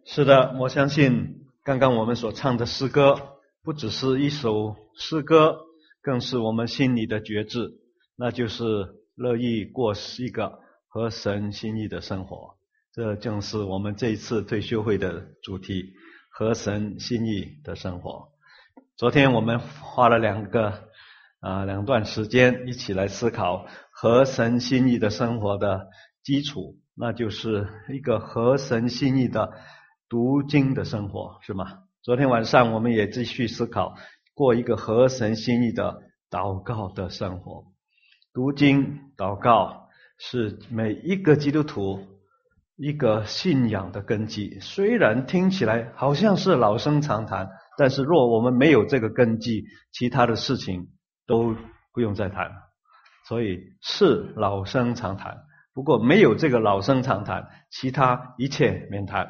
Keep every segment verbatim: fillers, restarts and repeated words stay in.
是的，我相信刚刚我们所唱的诗歌不只是一首诗歌，更是我们心里的决志，那就是乐意过一个合神心意的生活。这正是我们这一次退休会的主题，合神心意的生活。昨天我们花了两个啊、呃、两段时间一起来思考合神心意的生活的基础，那就是一个合神心意的读经的生活，是吗？昨天晚上我们也继续思考过一个合神心意的祷告的生活。读经祷告是每一个基督徒一个信仰的根基，虽然听起来好像是老生常谈，但是若我们没有这个根基，其他的事情都不用再谈。所以是老生常谈，不过没有这个老生常谈，其他一切免谈。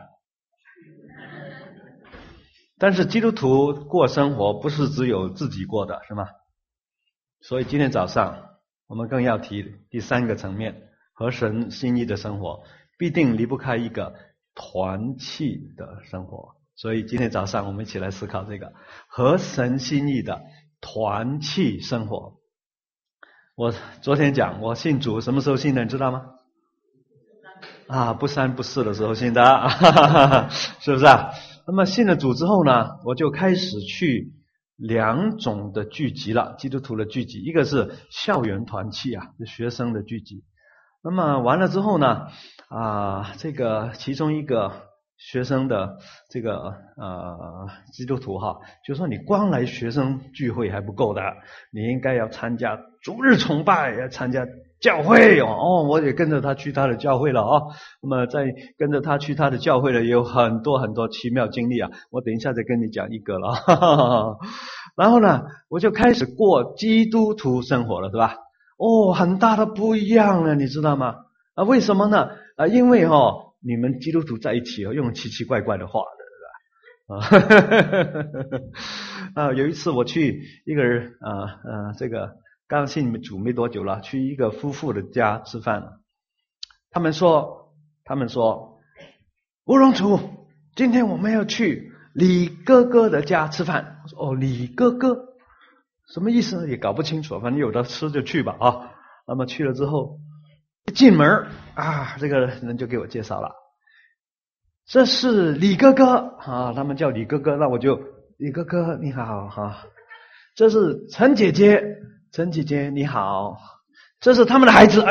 但是基督徒过生活不是只有自己过的，是吗？所以今天早上我们更要提第三个层面，合神心意的生活必定离不开一个团契的生活。所以今天早上我们一起来思考这个合神心意的团契生活。我昨天讲我信主什么时候信的，你知道吗？啊，不三不四的时候信的，哈哈哈，是不是啊？那么信了主之后呢，我就开始去两种的聚集了，基督徒的聚集，一个是校园团契啊，是学生的聚集。那么完了之后呢，啊，这个其中一个学生的这个呃基督徒哈，就说你光来学生聚会还不够的，你应该要参加主日崇拜，要参加教会哦。哦，我也跟着他去他的教会了哦。那么在跟着他去他的教会了，也有很多很多奇妙经历啊。我等一下再跟你讲一个了。哈哈哈。然后呢，我就开始过基督徒生活了，对吧？哦，很大的不一样了，你知道吗？啊，为什么呢？啊，因为哦，你们基督徒在一起哦，用奇奇怪怪的话的，对吧？啊，啊，有一次我去一个人啊啊，这个刚信主没多久了，去一个夫妇的家吃饭，他们说，他们说，吴荣楚，今天我们要去李哥哥的家吃饭。我说哦，李哥哥。什么意思呢？也搞不清楚，反正有的吃就去吧啊。那么去了之后，一进门啊，这个人就给我介绍了，这是李哥哥啊，他们叫李哥哥，那我就李哥哥你好哈、啊。这是陈姐姐，陈姐姐你好，这是他们的孩子。哎，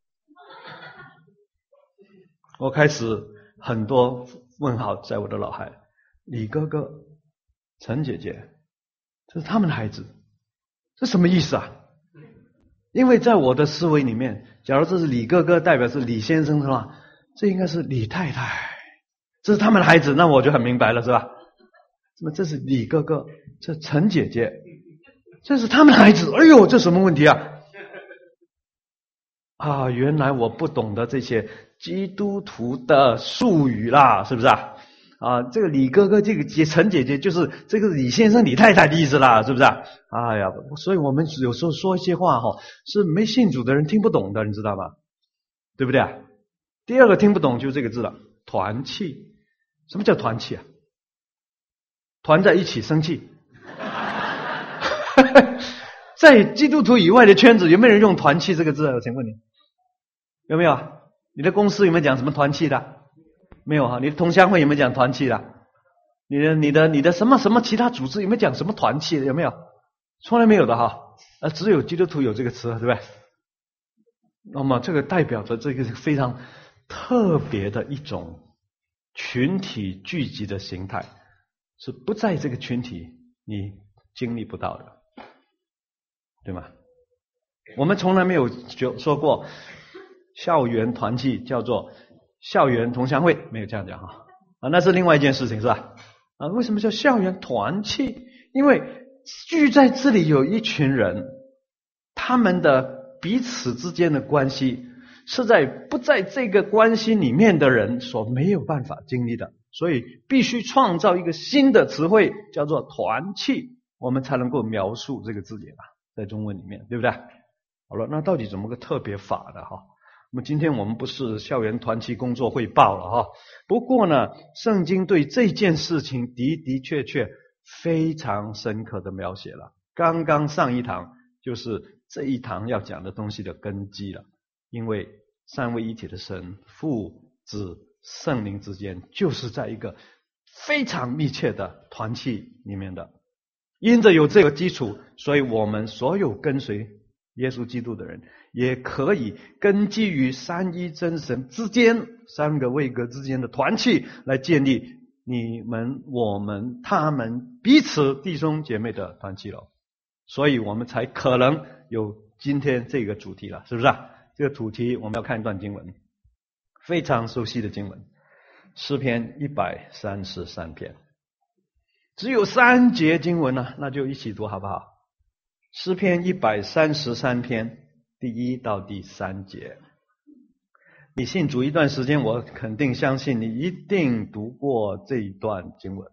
我开始很多问号在我的脑海，李哥哥，陈姐姐，这是他们的孩子。这什么意思啊？因为在我的思维里面，假如这是李哥哥，代表是李先生是吧？这应该是李太太，这是他们的孩子，那我就很明白了是吧？那么这是李哥哥，这陈姐姐，这是他们的孩子。哎呦，这什么问题啊？啊，原来我不懂得这些基督徒的术语啦，是不是啊？啊，这个李哥哥，这个陈姐姐，就是这个李先生、李太太的意思啦，是不是啊？哎呀，所以我们有时候说一些话哈，是没信主的人听不懂的，你知道吗？对不对啊？第二个听不懂就是这个字了，团契。什么叫团契啊？团在一起生气。在基督徒以外的圈子，有没有人用团契这个字啊？我请问你，有没有啊？你的公司有没有讲什么团契的？没有哈，你的同乡会有没有讲团契的？你的、你的、你的什么什么其他组织有没有讲什么团契的？有没有？从来没有的哈，呃，只有基督徒有这个词，对不对？那么这个代表着这个是非常特别的一种群体聚集的形态，是不在这个群体你经历不到的，对吗？我们从来没有说过校园团契叫做校园同乡会，没有这样讲哈啊，那是另外一件事情是吧？啊，为什么叫校园团契？因为聚在这里有一群人，他们的彼此之间的关系是在不在这个关系里面的人所没有办法经历的，所以必须创造一个新的词汇，叫做团契，我们才能够描述这个字眼啊，在中文里面，对不对？好了，那到底怎么个特别法的哈？ 那么今天我们不是校园团契工作汇报了哈，不过呢，圣经对这件事情的的确确非常深刻的描写了。刚刚上一堂就是这一堂要讲的东西的根基了，因为三位一体的神父子圣灵之间就是在一个非常密切的团契里面的。因着有这个基础，所以我们所有跟随耶稣基督的人也可以根基于三一真神之间三个位格之间的团契来建立你们我们他们彼此弟兄姐妹的团契了，所以我们才可能有今天这个主题了，是不是啊？这个主题我们要看一段经文，非常熟悉的经文，诗篇一百三十三篇，只有三节经文呢，那就一起读好不好？诗篇一百三十三篇第一到第三节。你信主一段时间，我肯定相信你一定读过这一段经文，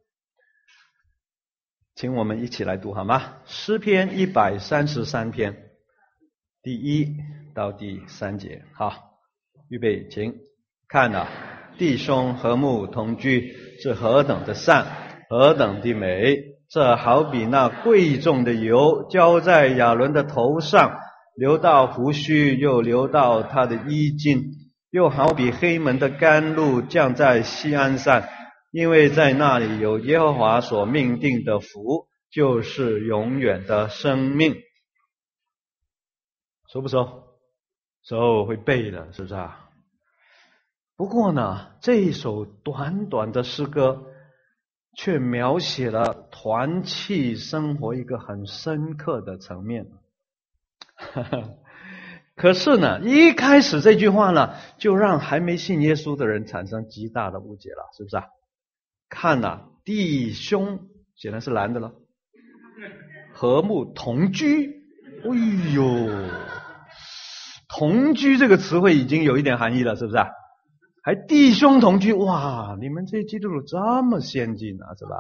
请我们一起来读好吗？诗篇一百三十三篇第一到第三节。好，预备，请看啊，弟兄和睦同居是何等的善，何等的美，这好比那贵重的油浇在亚伦的头上，流到胡须，又流到他的衣襟，又好比黑门的甘露降在锡安山，因为在那里有耶和华所命定的福，就是永远的生命。熟不熟？熟，会背的，是不是啊？不过呢，这一首短短的诗歌却描写了团契生活一个很深刻的层面。可是呢，一开始这句话呢，就让还没信耶稣的人产生极大的误解了，是不是啊？看啊，弟兄显然是男的了，和睦同居，哎呦，同居这个词汇已经有一点含义了，是不是啊？还弟兄同居，哇，你们这基督徒这么先进啊，是吧？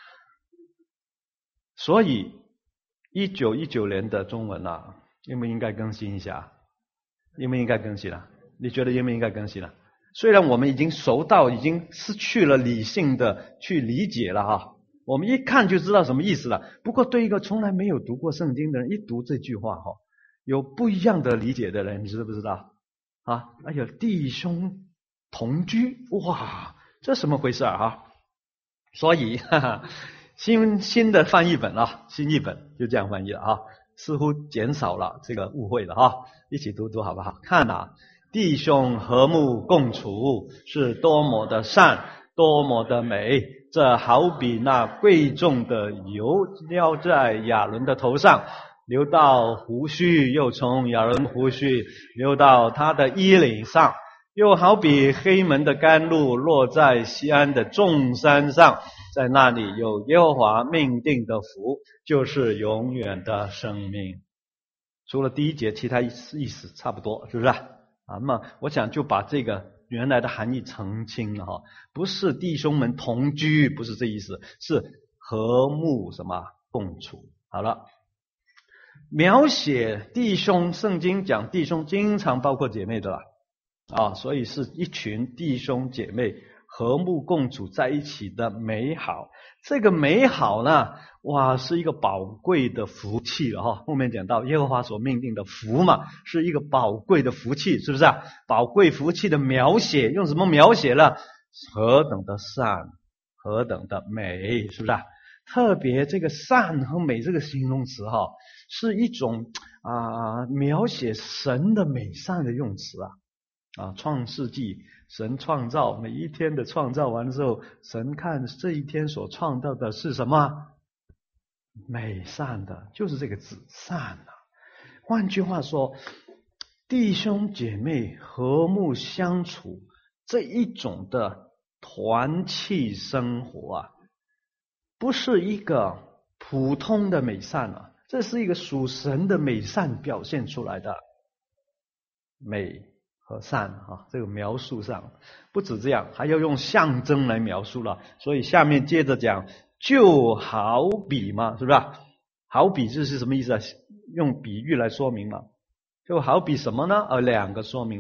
所以一九一九年的中文啊，应不应该更新一下？应不应该更新了？你觉得应不应该更新了？虽然我们已经熟到已经失去了理性的去理解了哈，我们一看就知道什么意思了。不过对一个从来没有读过圣经的人，一读这句话哈，有不一样的理解的人，你知不知道？啊，哎呀，弟兄同居，哇，这什么回事啊？哈，所以哈哈，新新的翻译本啊，新译本就这样翻译了啊，似乎减少了这个误会了啊。一起读读好不好？看啊，弟兄和睦共处是多么的善，多么的美，这好比那贵重的油浇在亚伦的头上，流到胡须，又从亚伦胡须流到他的衣领上，又好比黑门的甘露落在锡安的众山上，在那里有耶和华命定的福，就是永远的生命。除了第一节，其他意思意思差不多，是不是啊？那么我想就把这个原来的含义澄清了哈，不是弟兄们同居，不是这意思，是和睦什么共处。好了，描写弟兄，圣经讲弟兄经常包括姐妹的啦，啊，所以是一群弟兄姐妹和睦共处在一起的美好。这个美好呢，哇，是一个宝贵的福气了哈。后面讲到耶和华所命定的福嘛，是一个宝贵的福气，是不是啊？宝贵福气的描写，用什么描写呢？何等的善，何等的美，是不是啊？特别这个善和美这个形容词哈，是一种啊、呃、描写神的美善的用词啊。啊，创世纪神创造每一天的创造完之后，神看这一天所创造的是什么？美善的，就是这个字善啊。换句话说，弟兄姐妹和睦相处这一种的团契生活啊，不是一个普通的美善啊，这是一个属神的美善表现出来的美和善啊，这个描述上不止这样，还要用象征来描述了。所以下面接着讲，就好比嘛，是不是？好比这是什么意思啊？用比喻来说明了。就好比什么呢？呃，两个说明了。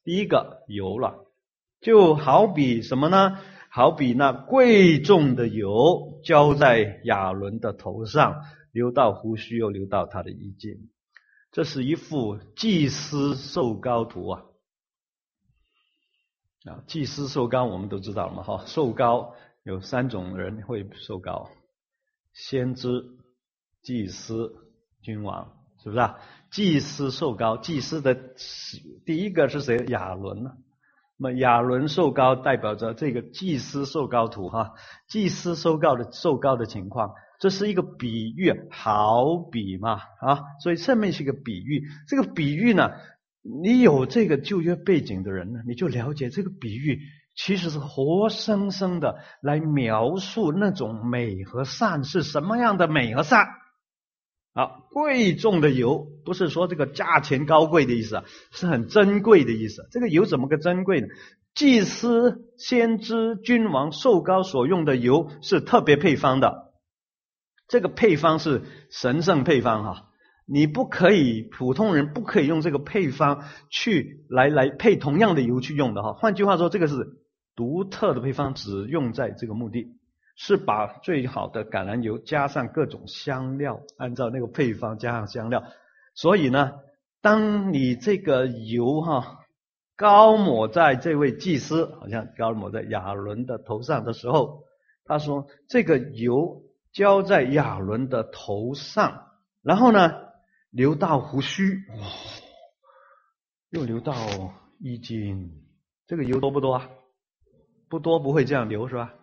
第一个油了，就好比什么呢？好比那贵重的油浇在亚伦的头上，流到胡须，又流到他的衣襟。这是一幅祭司受膏图啊！啊，祭司受膏我们都知道了嘛，哈，受膏有三种人会受膏：先知、祭司、君王，是不是啊？祭司受膏，祭司的第一个是谁？亚伦呢？那么亚伦受膏代表着这个祭司受膏图哈，祭司受膏的受膏的情况，这是一个比喻，好比嘛啊，所以上面是一个比喻。这个比喻呢，你有这个旧约背景的人呢，你就了解这个比喻其实是活生生的来描述那种美和善是什么样的美和善。好，贵重的油不是说这个价钱高贵的意思啊，是很珍贵的意思。这个油怎么个珍贵呢？祭司、先知、君王受膏所用的油是特别配方的，这个配方是神圣配方哈，你不可以，普通人不可以用这个配方去来来配同样的油去用的哈。换句话说，这个是独特的配方，只用在这个目的。是把最好的橄榄油加上各种香料，按照那个配方加上香料。所以呢，当你这个油哈膏抹在这位祭司，好像膏抹在亚伦的头上的时候，他说这个油浇在亚伦的头上，然后呢流到胡须，哦，又流到衣襟。这个油多不多啊？不多，不会这样流是吧？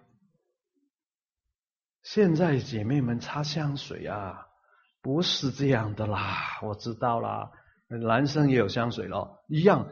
现在姐妹们擦香水啊，不是这样的啦，我知道啦，男生也有香水咯，一样，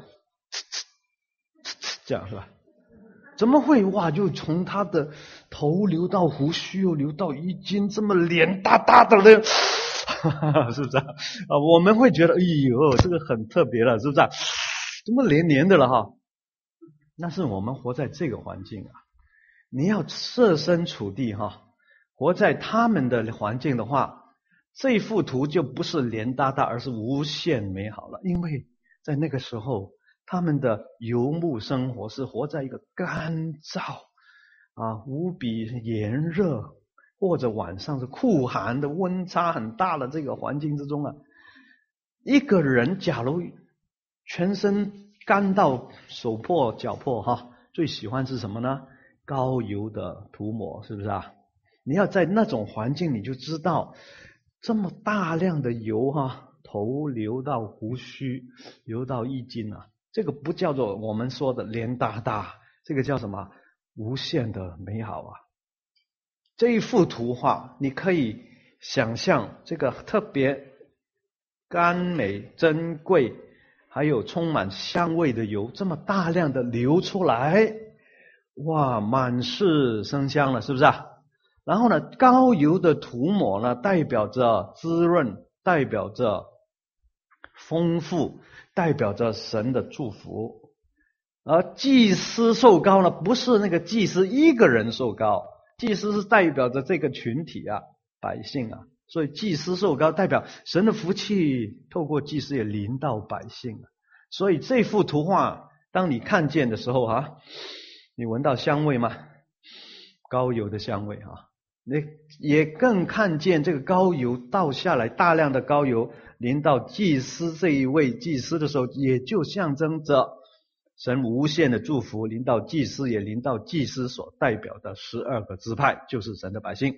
这样是吧？怎么会哇？就从他的头流到胡须，又流到衣襟，这么脸大大的呢？是不是啊？我们会觉得，哎呦，这个很特别了，是不是啊？怎么黏黏的了哈？那是我们活在这个环境啊，你要设身处地哈。活在他们的环境的话，这幅图就不是连大大，而是无限美好了。因为在那个时候，他们的游牧生活是活在一个干燥啊、无比炎热，或者晚上是酷寒的温差很大的这个环境之中啊。一个人假如全身干到手破脚破哈，最喜欢是什么呢？膏油的涂抹，是不是啊？你要在那种环境，你就知道这么大量的油哈，头流到胡须，流到衣襟啊，这个不叫做我们说的连大大，这个叫什么？无限的美好啊！这一幅图画，你可以想象这个特别甘美、珍贵，还有充满香味的油，这么大量的流出来，哇，满室生香了，是不是啊？然后呢，膏油的涂抹呢，代表着滋润，代表着丰富，代表着神的祝福。而祭司受膏呢，不是那个祭司一个人受膏，祭司是代表着这个群体啊，百姓啊，所以祭司受膏代表神的福气透过祭司也临到百姓啊。所以这幅图画，当你看见的时候啊，你闻到香味吗？膏油的香味啊。你也更看见这个膏油倒下来，大量的膏油淋到祭司这一位祭司的时候，也就象征着神无限的祝福临到祭司，也临到祭司所代表的十二个支派，就是神的百姓。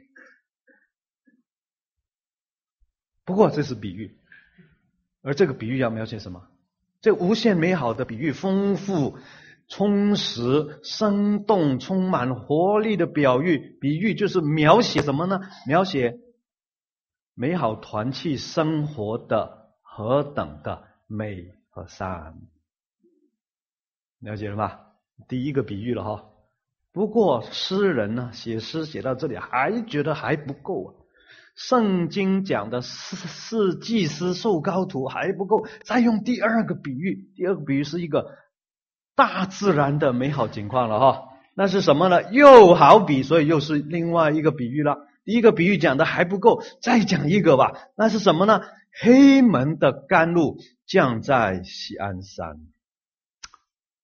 不过这是比喻，而这个比喻要描写什么？这无限美好的比喻，丰富充实、生动、充满活力的表喻，比喻就是描写什么呢？描写美好团契生活的何等的美和善。了解了吗？第一个比喻了哈。不过诗人呢，写诗写到这里还觉得还不够啊。圣经讲的是是祭司受膏图还不够，再用第二个比喻。第二个比喻是一个大自然的美好景况了哈，那是什么呢？又好比，所以又是另外一个比喻了。第一个比喻讲的还不够，再讲一个吧。那是什么呢？黑门的甘露降在锡安山。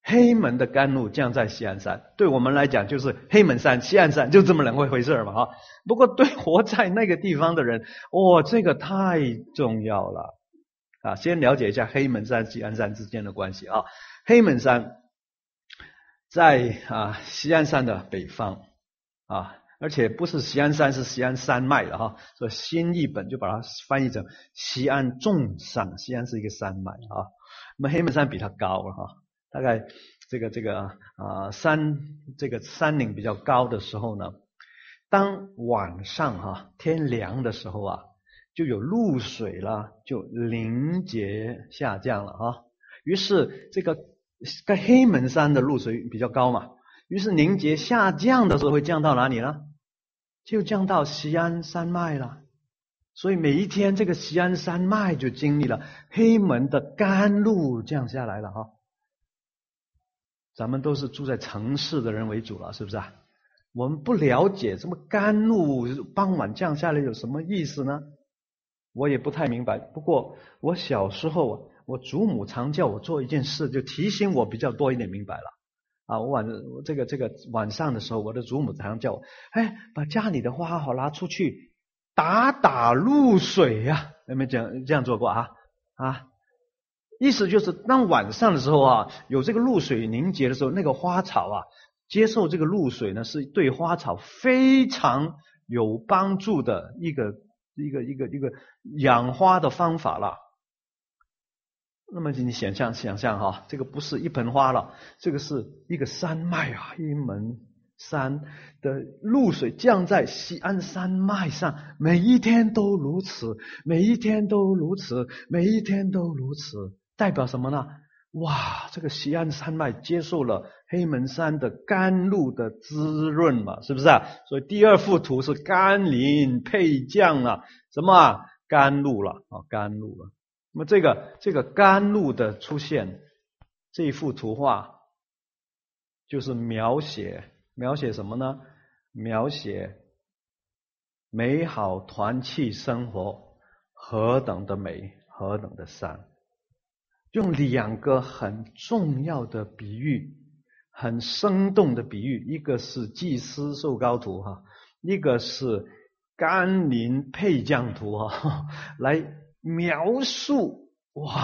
黑门的甘露降在锡安山，对我们来讲就是黑门山、锡安山就这么两回事嘛啊。不过对活在那个地方的人，哦，这个太重要了啊！先了解一下黑门山、锡安山之间的关系啊。黑门山在啊锡安山的北方啊，而且不是锡安山，是锡安山脉了哈。所以新译本就把它翻译成锡安众山，锡安是一个山脉啊。那么黑门山比它高了哈。大概这个这个啊、呃、山这个山岭比较高的时候呢，当晚上哈、啊、天凉的时候啊，就有露水了，就凝结下降了啊。于是这个在黑门山的露水比较高嘛，于是凝结下降的时候会降到哪里呢？就降到锡安山脉了。所以每一天这个锡安山脉就经历了黑门的甘露降下来了哈。咱们都是住在城市的人为主了，是不是啊？我们不了解什么甘露傍晚降下来有什么意思呢？我也不太明白。不过我小时候，我祖母常叫我做一件事，就提醒我比较多一点明白了。啊，我晚这个这个晚上的时候，我的祖母常叫我，哎，把家里的花好拿出去打打露水呀、啊，有没有这样这样做过啊？啊？意思就是，当晚上的时候啊，有这个露水凝结的时候，那个花草啊，接受这个露水呢，是对花草非常有帮助的一个一个一个一个养花的方法了。那么你想象想象哈，这个不是一盆花了，这个是一个山脉啊，一门山的露水降在锡安山脉上，每一天都如此，每一天都如此，每一天都如此。代表什么呢？哇，这个锡安山脉接受了黑门山的甘露的滋润嘛，是不是啊？所以第二幅图是甘霖配降了，什么啊？甘露了啊，甘露了。那么这个这个甘露的出现，这一幅图画就是描写描写什么呢？描写美好团契生活何等的美，何等的善。用两个很重要的比喻，很生动的比喻，一个是祭司受膏图哈，一个是甘霖配降图哈，来描述哇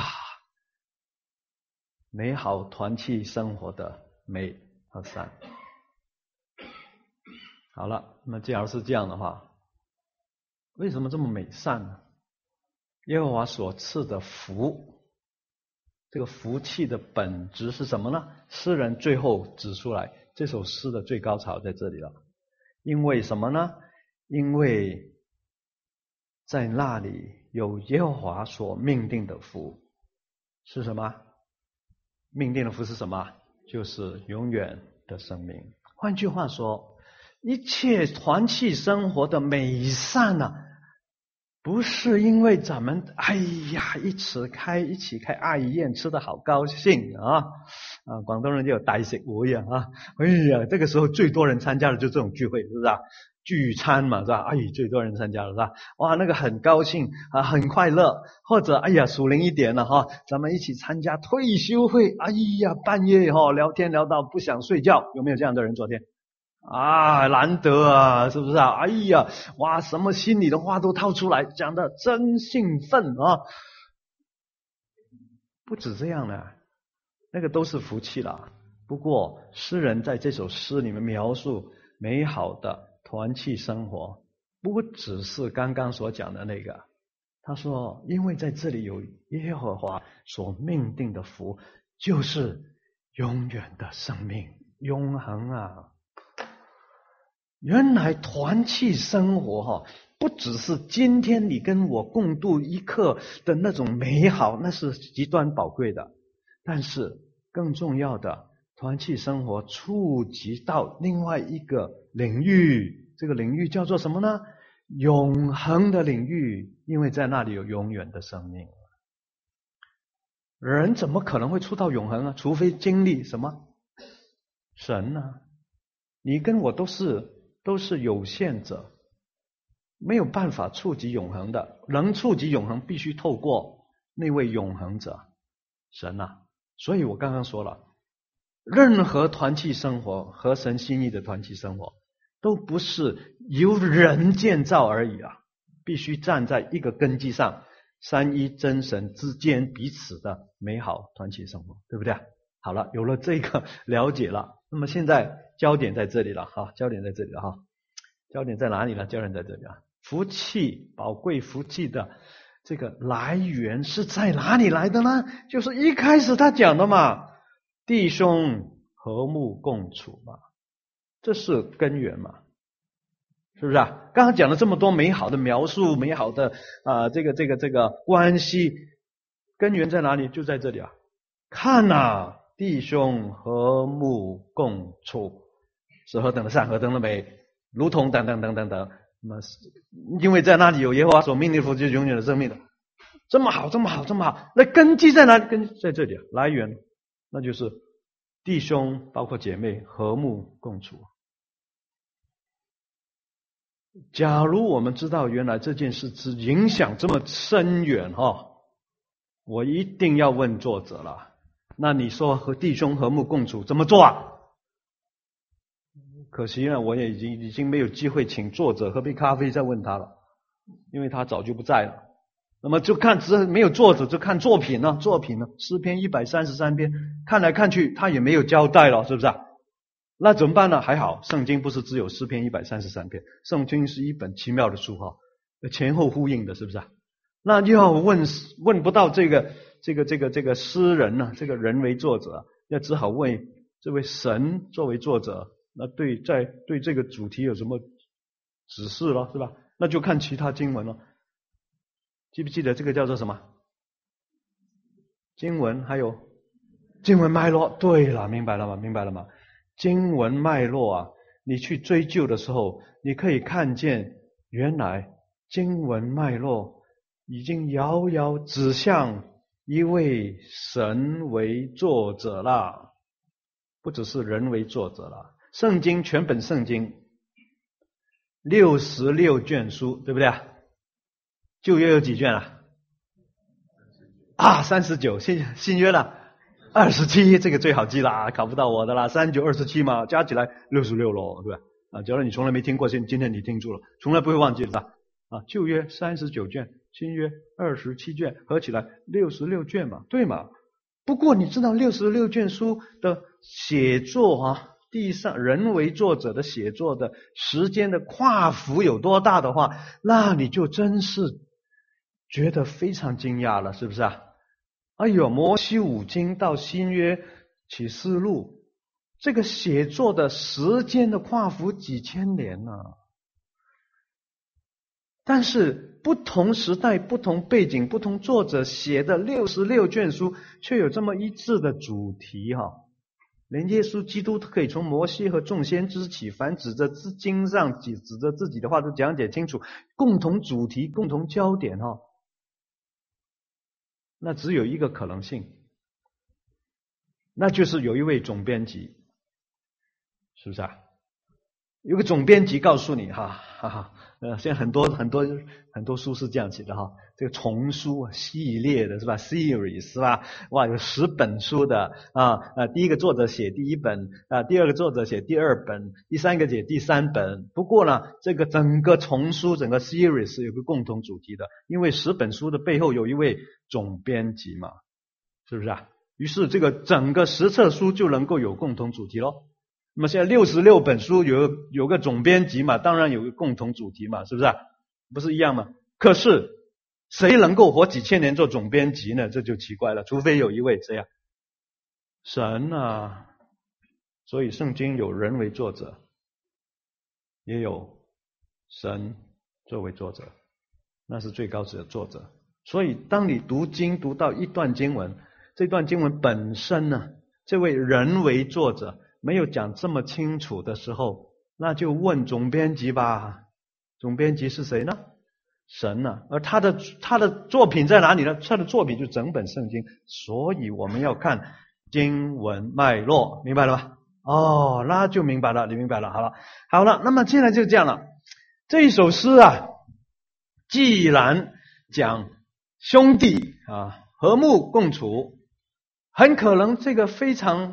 美好团契生活的美和善。好了，那既然是这样的话，为什么这么美善呢？耶和华所赐的福。这个福气的本质是什么呢？诗人最后指出来，这首诗的最高潮在这里了。因为什么呢？因为在那里有耶和华所命定的福。是什么？命定的福是什么？就是永远的生命。换句话说，一切团契生活的美善啊，不是因为咱们哎呀一起开一起开阿姨宴吃的好高兴啊啊，广东人就有呆食会啊，哎呀这个时候最多人参加的就这种聚会，是不是啊？聚餐嘛，是吧？哎，最多人参加了，是吧？哇，那个很高兴啊，很快乐。或者哎呀，属灵一点了哈，咱们一起参加退休会，哎呀，半夜哈聊天聊到不想睡觉，有没有这样的人？昨天？啊，难得啊，是不是啊？哎呀，哇，什么心里的话都掏出来，讲的真兴奋啊！不止这样呢，那个都是福气啦。不过诗人在这首诗里面描述美好的团契生活，不只是刚刚所讲的那个。他说，因为在这里有耶和华所命定的福，就是永远的生命，永恒啊！原来团契生活哈，不只是今天你跟我共度一刻的那种美好，那是极端宝贵的。但是更重要的，团契生活触及到另外一个领域，这个领域叫做什么呢？永恒的领域，因为在那里有永远的生命。人怎么可能会触到永恒啊？除非经历什么？神呢、啊？你跟我都是都是有限者，没有办法触及永恒的。能触及永恒，必须透过那位永恒者神啊。所以我刚刚说了， 任何团契生活，合神心意的团契生活，都不是由人建造而已啊，必须站在一个根基上，三一真神之间彼此的美好团契生活，对不对？好了，有了这个了解了，那么现在焦点在这里了哈，焦点在这里了哈，焦点在哪里呢？焦点在这里啊，福气，宝贵福气的这个来源是在哪里来的呢？就是一开始他讲的嘛，弟兄和睦共处嘛，这是根源嘛，是不是啊？刚刚讲了这么多美好的描述，美好的啊、呃、这个这个这个关系，根源在哪里？就在这里啊！看啊，弟兄和睦共处，是何等的善，何等的美，如同等等等等等。那么，因为在那里有耶和华所命令的福，就是永远的生命的，这么好，这么好，这么好。那根基在哪里？根基在这里啊，来源那就是弟兄包括姐妹和睦共处。假如我们知道原来这件事之影响这么深远哈、哦，我一定要问作者了。那你说和弟兄和睦共处怎么做啊？可惜呢，我也已经已经没有机会请作者喝杯咖啡再问他了，因为他早就不在了。那么就看只没有作者，就看作品呢，作品呢，诗篇一百三十三篇，看来看去他也没有交代了，是不是啊？那怎么办呢？还好，圣经不是只有诗篇一百三十三篇，圣经是一本奇妙的书哈，前后呼应的，是不是啊？那就要问问不到这个这个这个这个诗人呢，这个人为作者，要只好问这位神作为作者，那对在对这个主题有什么指示了，是吧？那就看其他经文了。记不记得这个叫做什么？经文还有经文脉络。对了，明白了吗？明白了吗？经文脉络啊，你去追究的时候，你可以看见原来经文脉络已经遥遥指向一位神为作者了，不只是人为作者了。圣经全本圣经六十六卷书，对不对啊？旧约有几卷啊？啊，三十九，新新约了二十七，这个最好记啦，考不到我的啦，三九二十七嘛，加起来六十六咯，对吧？啊，假如你从来没听过，今今天你听住了，从来不会忘记的啊。旧约三十九卷，新约二十七卷，合起来六十六卷嘛，对嘛？不过你知道六十六卷书的写作啊，地上人为作者的写作的时间的跨幅有多大的话，那你就真是觉得非常惊讶了，是不是啊？哎呦，摩西五经到新约启示录，这个写作的时间的跨幅几千年呢、啊。但是不同时代、不同背景、不同作者写的六十六卷书，却有这么一致的主题哈、啊。连耶稣基督可以从摩西和众先知起，凡指着自经上指指着自己的话都讲解清楚，共同主题、共同焦点哈、啊。那只有一个可能性，那就是有一位总编辑，是不是啊？有个总编辑告诉你哈，哈哈，呃，现在很多很多很多书是这样写的哈，这个丛书系列的是吧 ？series 是吧？哇，有十本书的啊，呃，第一个作者写第一本啊，第二个作者写第二本，第三个写第三本。不过呢，这个整个丛书整个 series 是有个共同主题的，因为十本书的背后有一位总编辑嘛，是不是啊？于是这个整个十册书就能够有共同主题咯。那么现在六十六本书有有个总编辑嘛，当然有个共同主题嘛，是不是啊？不是一样吗？可是谁能够活几千年做总编辑呢？这就奇怪了，除非有一位谁啊？神啊！所以圣经有人为作者，也有神作为作者，那是最高的作者。所以当你读经读到一段经文，这段经文本身呢，这位人为作者没有讲这么清楚的时候，那就问总编辑吧。总编辑是谁呢？神啊，而他的他的作品在哪里呢？他的作品就是整本圣经，所以我们要看经文脉络，明白了吗？哦，那就明白了，你明白了，好了，好了，那么现在就这样了。这一首诗啊，既然讲兄弟啊和睦共处，很可能这个非常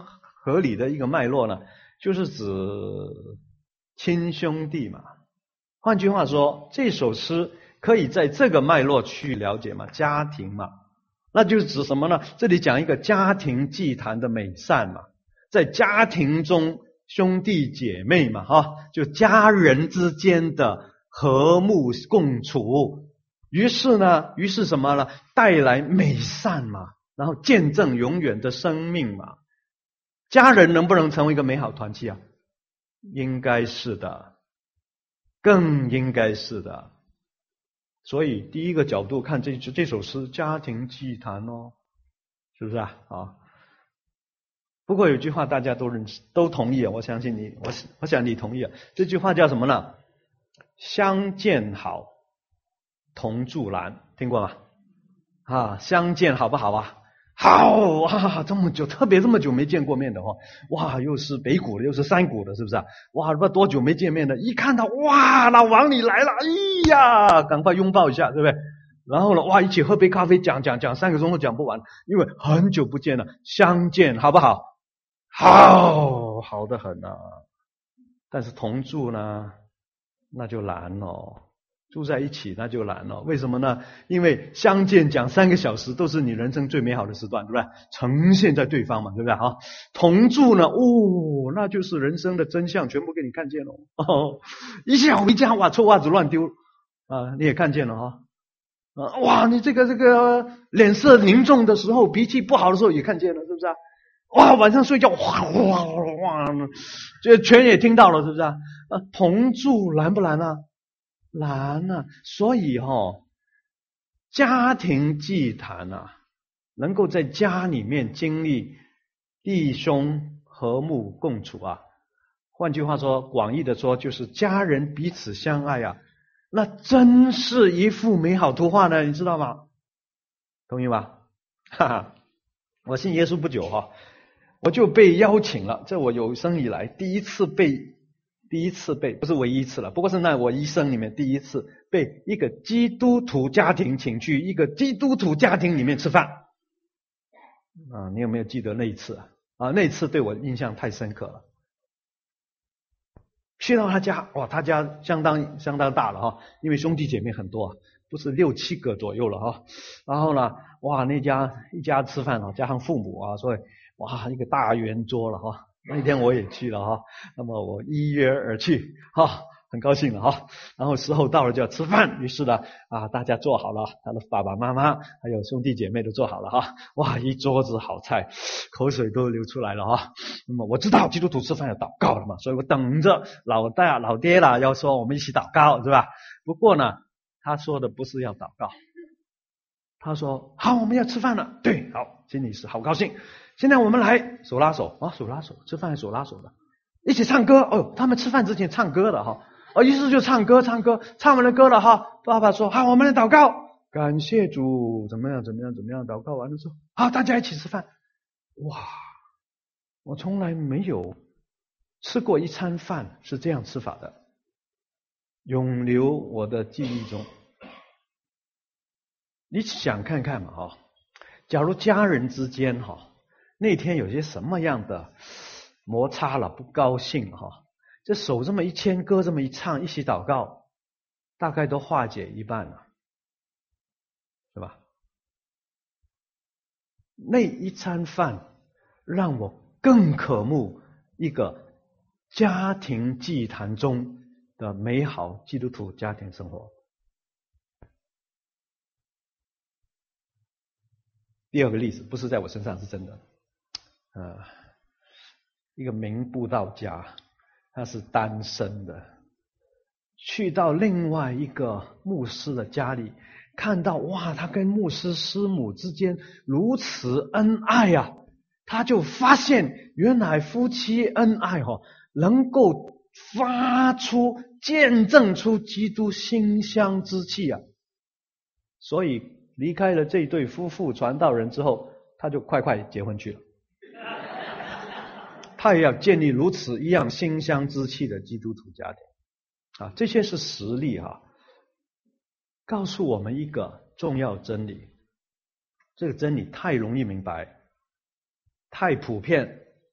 合理的一个脉络呢，就是指亲兄弟嘛。换句话说，这首诗可以在这个脉络去了解嘛，家庭嘛，那就是指什么呢？这里讲一个家庭祭坛的美善嘛，在家庭中兄弟姐妹嘛，哈，就家人之间的和睦共处。于是呢，于是什么呢？带来美善嘛，然后见证永远的生命嘛。家人能不能成为一个美好团契啊？应该是的，更应该是的。所以第一个角度看这这首诗，家庭祭坛哦，是不是啊？啊，不过有句话大家都认识，都同意啊，我相信你，我我想你同意啊。这句话叫什么呢？相见好，同住难，听过吗？啊，相见好不好啊？好啊，这么久，特别这么久没见过面的哦，哇，又是北谷的，又是山谷的，是不是啊？哇，不知道多久没见面的，一看到哇，老王你来了，哎呀，赶快拥抱一下，对不对？然后呢，哇，一起喝杯咖啡，讲讲讲三个钟头讲不完，因为很久不见了，相见好不好？好，好得很啊。但是同住呢，那就难了。住在一起那就难了，为什么呢？因为相见讲三个小时都是你人生最美好的时段，对不对？呈现在对方嘛，对不对？好，同住呢，哦，那就是人生的真相全部给你看见了。哦，一下回家哇，臭袜子乱丢啊，你也看见了哈。啊，哇，你这个这个脸色凝重的时候，脾气不好的时候也看见了，是不是啊？哇，晚上睡觉哇哇哇，这全也听到了，是不是啊？啊，同住难不难啊？难啊，所以哦，家庭祭坛啊，能够在家里面经历弟兄和睦共处啊，换句话说，广义的说，就是家人彼此相爱啊，那真是一幅美好图画呢，你知道吗？同意吗？哈哈，我信耶稣不久哈，我就被邀请了，这我有生以来第一次被。第一次被，不是唯一一次了，不过是那我一生里面第一次被一个基督徒家庭请去一个基督徒家庭里面吃饭啊！你有没有记得那一次啊？啊，那一次对我印象太深刻了。去到他家，哇，他家相当相当大了哈，因为兄弟姐妹很多啊，不是六七个左右了哈。然后呢，哇，那家一家吃饭啊，加上父母啊，所以哇，一个大圆桌了哈。那天我也去了哈，那么我依约而去哈，很高兴了哈。然后时候到了就要吃饭，于是呢啊，大家做好了，他的爸爸妈妈还有兄弟姐妹都做好了哈。哇，一桌子好菜，口水都流出来了哈。那么我知道基督徒吃饭要祷告了嘛，所以我等着老大老爹啦要说我们一起祷告，是吧？不过呢，他说的不是要祷告，他说好，我们要吃饭了。对，好，心里是好高兴。现在我们来手拉手啊，手拉手，吃饭手拉手的，一起唱歌。哦，他们吃饭之前唱歌的哈，哦，于是就唱歌，唱歌，唱完了歌了哈。爸爸说好，我们来祷告，感谢主，怎么样，怎么样，怎么样？祷告完了之后，好，大家一起吃饭。哇，我从来没有吃过一餐饭是这样吃法的，永留我的记忆中。你想看看嘛哈，假如家人之间哈。那天有些什么样的摩擦了，不高兴哈，这手这么一牵，歌这么一唱，一起祷告，大概都化解一半了，是吧？那一餐饭让我更渴慕一个家庭祭坛中的美好基督徒家庭生活。第二个例子不是在我身上，是真的。呃，一个名布道家，他是单身的，去到另外一个牧师的家里，看到哇，他跟牧师师母之间如此恩爱啊，他就发现原来夫妻恩爱哦，能够发出见证出基督馨香之气啊，所以离开了这对夫妇传道人之后，他就快快结婚去了。他也要建立如此一样馨香之气的基督徒家庭啊，这些是实例啊，告诉我们一个重要真理。这个真理太容易明白，太普遍，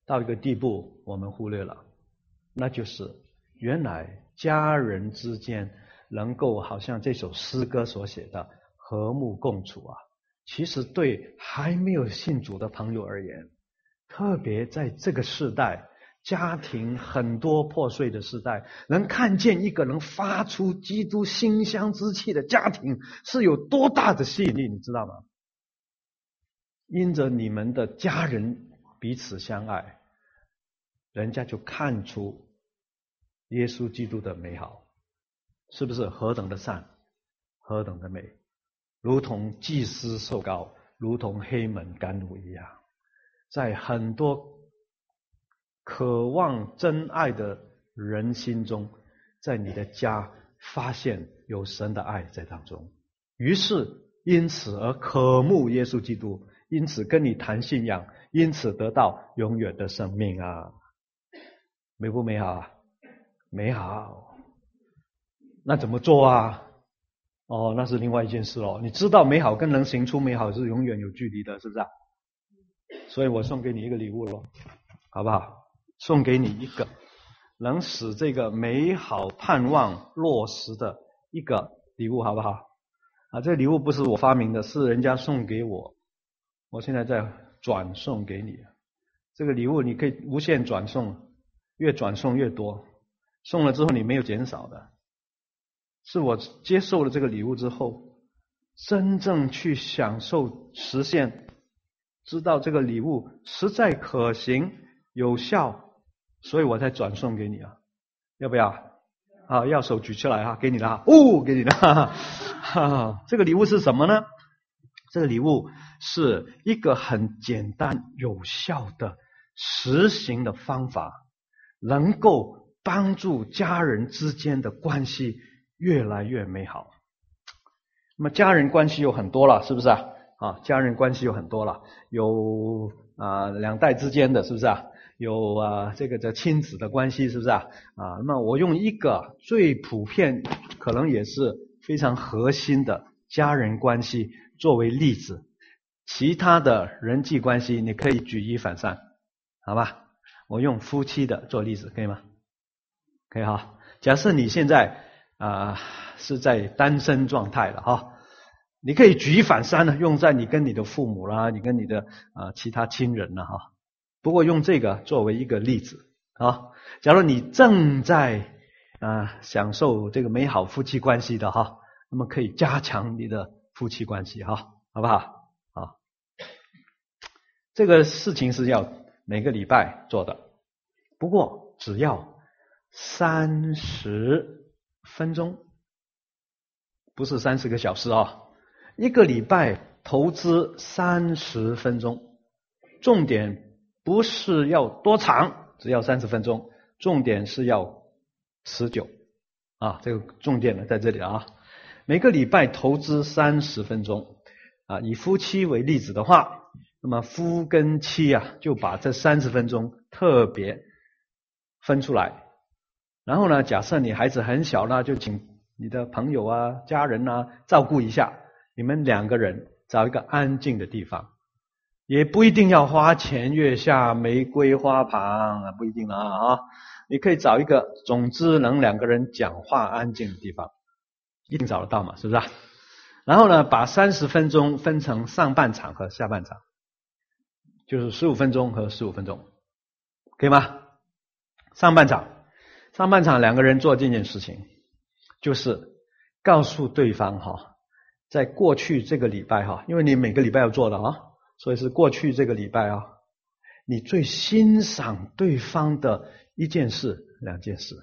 到一个地步我们忽略了，那就是原来家人之间能够好像这首诗歌所写的和睦共处啊，其实对还没有信主的朋友而言，特别在这个世代，家庭很多破碎的时代，能看见一个能发出基督馨香之气的家庭是有多大的吸引力，你知道吗？因着你们的家人彼此相爱，人家就看出耶稣基督的美好，是不是何等的善，何等的美，如同祭司受膏，如同黑门甘露一样，在很多渴望真爱的人心中，在你的家发现有神的爱在当中，于是因此而渴慕耶稣基督，因此跟你谈信仰，因此得到永远的生命啊！美不美好啊？美好。那怎么做啊？哦，那是另外一件事哦。你知道美好跟能行出美好是永远有距离的，是不是啊？所以我送给你一个礼物咯，好不好？送给你一个能使这个美好盼望落实的一个礼物，好不好？啊，这个礼物不是我发明的，是人家送给我，我现在在转送给你。这个礼物你可以无限转送，越转送越多，送了之后你没有减少的。是我接受了这个礼物之后，真正去享受实现，知道这个礼物实在可行有效，所以我才转送给你啊，要不要？啊，要手举起来啊，给你了啊，哦，给你了，哈哈哈哈。这个礼物是什么呢？这个礼物是一个很简单有效的实行的方法，能够帮助家人之间的关系越来越美好。那么家人关系有很多了，是不是啊？啊，家人关系有很多了，有啊两代之间的，是不是啊？有啊这个这亲子的关系，是不是啊？啊，那么我用一个最普遍，可能也是非常核心的家人关系作为例子，其他的人际关系你可以举一反三，好吧？我用夫妻的做例子，可以吗？可以哈。假设你现在啊、呃、是在单身状态了哈，你可以举一反三呢，用在你跟你的父母啦，你跟你的啊、呃、其他亲人啦哈。不过用这个作为一个例子啊，假如你正在啊、呃、享受这个美好夫妻关系的哈，那么可以加强你的夫妻关系哈，好不好？啊，这个事情是要每个礼拜做的，不过只要三十分钟，不是三十个小时啊，一个礼拜投资三十分钟，重点不是要多长，只要三十分钟，重点是要持久啊，这个重点呢在这里啊。每个礼拜投资三十分钟啊，以夫妻为例子的话，那么夫跟妻啊就把这三十分钟特别分出来，然后呢，假设你孩子很小呢，就请你的朋友啊、家人啊照顾一下，你们两个人找一个安静的地方，也不一定要花前月下玫瑰花旁啊，不一定了啊，你可以找一个总之能两个人讲话安静的地方，一定找得到嘛，是不是啊？然后呢，把三十分钟分成上半场和下半场，就是十五分钟和十五分钟，可以吗？上半场上半场两个人做这件事情，就是告诉对方哈，在过去这个礼拜哈，因为你每个礼拜要做的啊，所以是过去这个礼拜啊，你最欣赏对方的一件事、两件事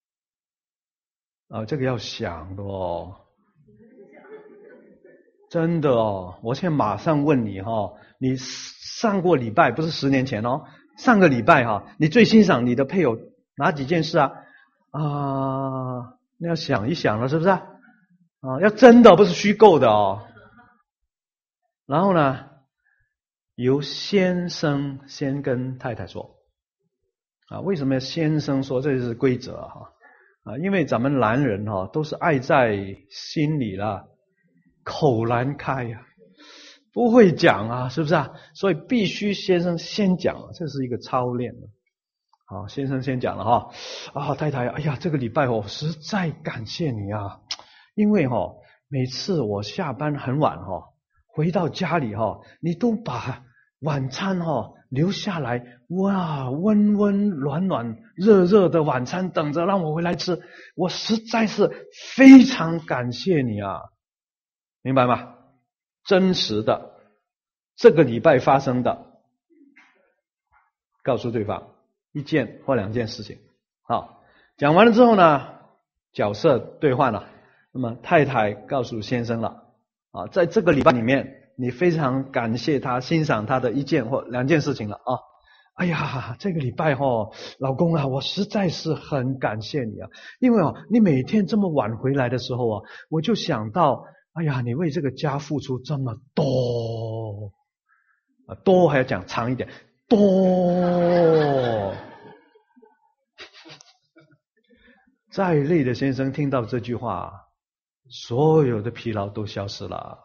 啊，这个要想的哦，真的哦，我现在马上问你哈，你上过礼拜不是十年前哦，上个礼拜哈，你最欣赏你的配偶哪几件事啊？啊，那要想一想了，是不是啊？啊，要真的不是虚构的哦。然后呢，由先生先跟太太说啊，为什么要先生说？这是规则哈啊，因为咱们男人哈都是爱在心里啦，口难开呀、啊， 不会讲啊，是不是啊？所以必须先生先讲，这是一个操练。好，先生先讲了哈。啊，太太，哎呀，这个礼拜哦，实在感谢你啊，因为哦，每次我下班很晚哈，回到家里哈，你都把晚餐哈留下来，哇，温温暖暖、热热的晚餐等着让我回来吃，我实在是非常感谢你啊，明白吗？真实的，这个礼拜发生的，告诉对方一件或两件事情。好，讲完了之后呢，角色兑换了。那么太太告诉先生了啊，在这个礼拜里面，你非常感谢他、欣赏他的一件或两件事情了啊。哎呀，这个礼拜哦，老公啊，我实在是很感谢你啊，因为哦，你每天这么晚回来的时候啊，我就想到，哎呀，你为这个家付出这么多啊，多还要讲长一点，多。再累的先生听到这句话，所有的疲劳都消失了，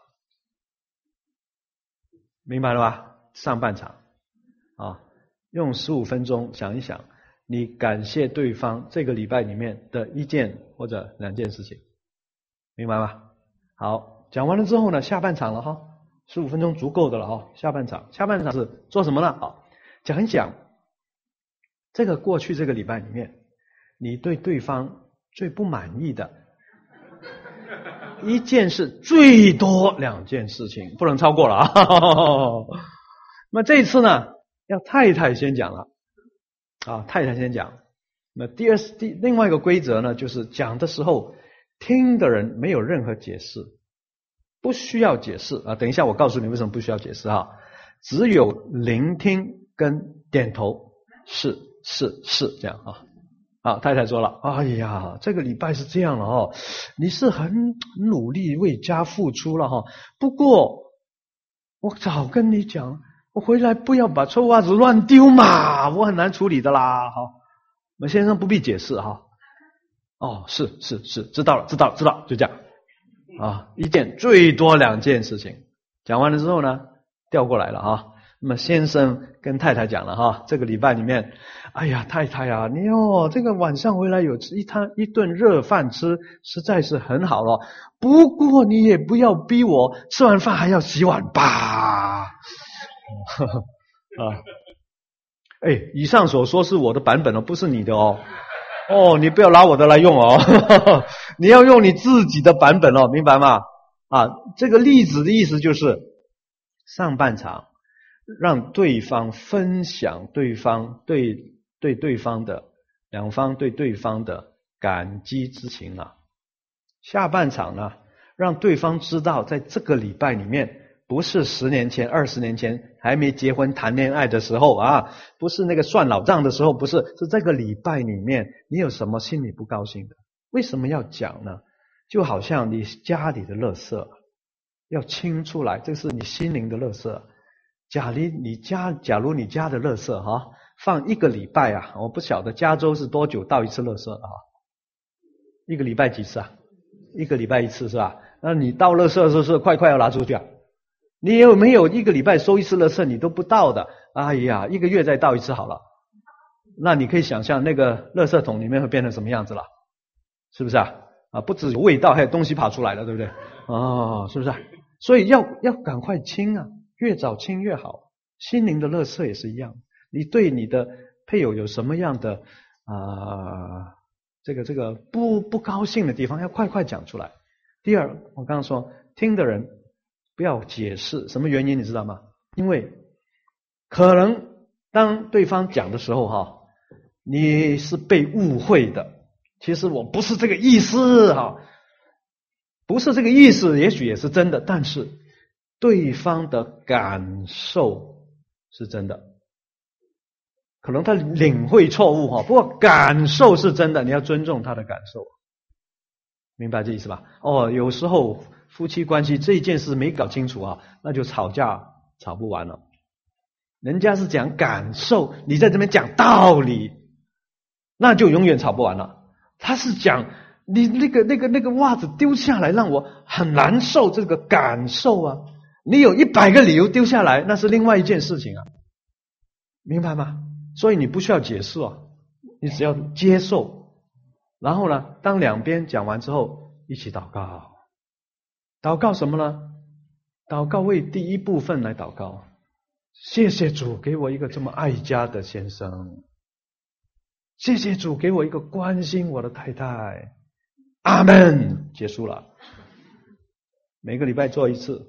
明白了吧？上半场啊，用十五分钟想一想，你感谢对方这个礼拜里面的一件或者两件事情，明白吗？好，讲完了之后呢，下半场了哈，十五分钟足够的了哈。下半场，下半场是做什么呢？好，讲一讲这个过去这个礼拜里面，你对对方最不满意的一件事，最多两件事情，不能超过了啊。那么这一次呢，要太太先讲了啊，太太先讲。那第二第另外一个规则呢，就是讲的时候，听的人没有任何解释，不需要解释啊。等一下我告诉你为什么不需要解释哈，只有聆听跟点头，是是是这样啊。好，太太说了，哎呀，这个礼拜是这样了哦，你是很努力为家付出了哈，不过我早跟你讲，我回来不要把臭袜子乱丢嘛，我很难处理的啦。好，我先生不必解释哈。哦，是是是，知道了知道了知道了，就这样啊，一件最多两件事情，讲完了之后呢，调过来了啊。那么先生跟太太讲了哈，这个礼拜里面，哎呀，太太啊，你哦，这个晚上回来有一餐一顿热饭吃，实在是很好了。不过你也不要逼我吃完饭还要洗碗吧。啊，哎，以上所说是我的版本哦，不是你的哦。哦，你不要拿我的来用哦，你要用你自己的版本哦，明白吗？啊，这个例子的意思就是上半场让对方分享对方对对对方的两方对对方的感激之情啊。下半场呢，让对方知道在这个礼拜里面，不是十年前二十年前还没结婚谈恋爱的时候啊，不是那个算老账的时候，不是，是这个礼拜里面你有什么心里不高兴的，为什么要讲呢？就好像你家里的垃圾要清出来，这是你心灵的垃圾。假如你家假如你家的垃圾哈，放一个礼拜啊，我不晓得加州是多久倒一次垃圾啊？一个礼拜几次啊？一个礼拜一次是吧？那你倒垃圾的时候是快快要拿出去啊？你有没有一个礼拜收一次垃圾你都不倒的？哎呀，一个月再倒一次好了。那你可以想象那个垃圾桶里面会变成什么样子了，是不是啊？啊，不只有味道，还有东西跑出来了，对不对？哦，是不是啊？所以要要赶快清啊，越早清越好。心灵的垃圾也是一样，你对你的配偶有什么样的啊、呃、这个这个不不高兴的地方，要快快讲出来。第二，我刚刚说听的人不要解释，什么原因你知道吗？因为可能当对方讲的时候哈，你是被误会的，其实我不是这个意思哈，不是这个意思，也许也是真的，但是对方的感受是真的，可能他领会错误哈，不过感受是真的，你要尊重他的感受，明白这意思吧？哦，有时候夫妻关系这件事没搞清楚啊，那就吵架吵不完了。人家是讲感受，你在这边讲道理，那就永远吵不完了。他是讲你那个那个那个袜子丢下来让我很难受，这个感受啊， 你有一百个理由丢下来，那是另外一件事情啊，明白吗？所以你不需要解释啊，你只要接受。然后呢，当两边讲完之后，一起祷告。祷告什么呢？祷告为第一部分来祷告，谢谢主给我一个这么爱家的先生，谢谢主给我一个关心我的太太。阿们。结束了。每个礼拜做一次。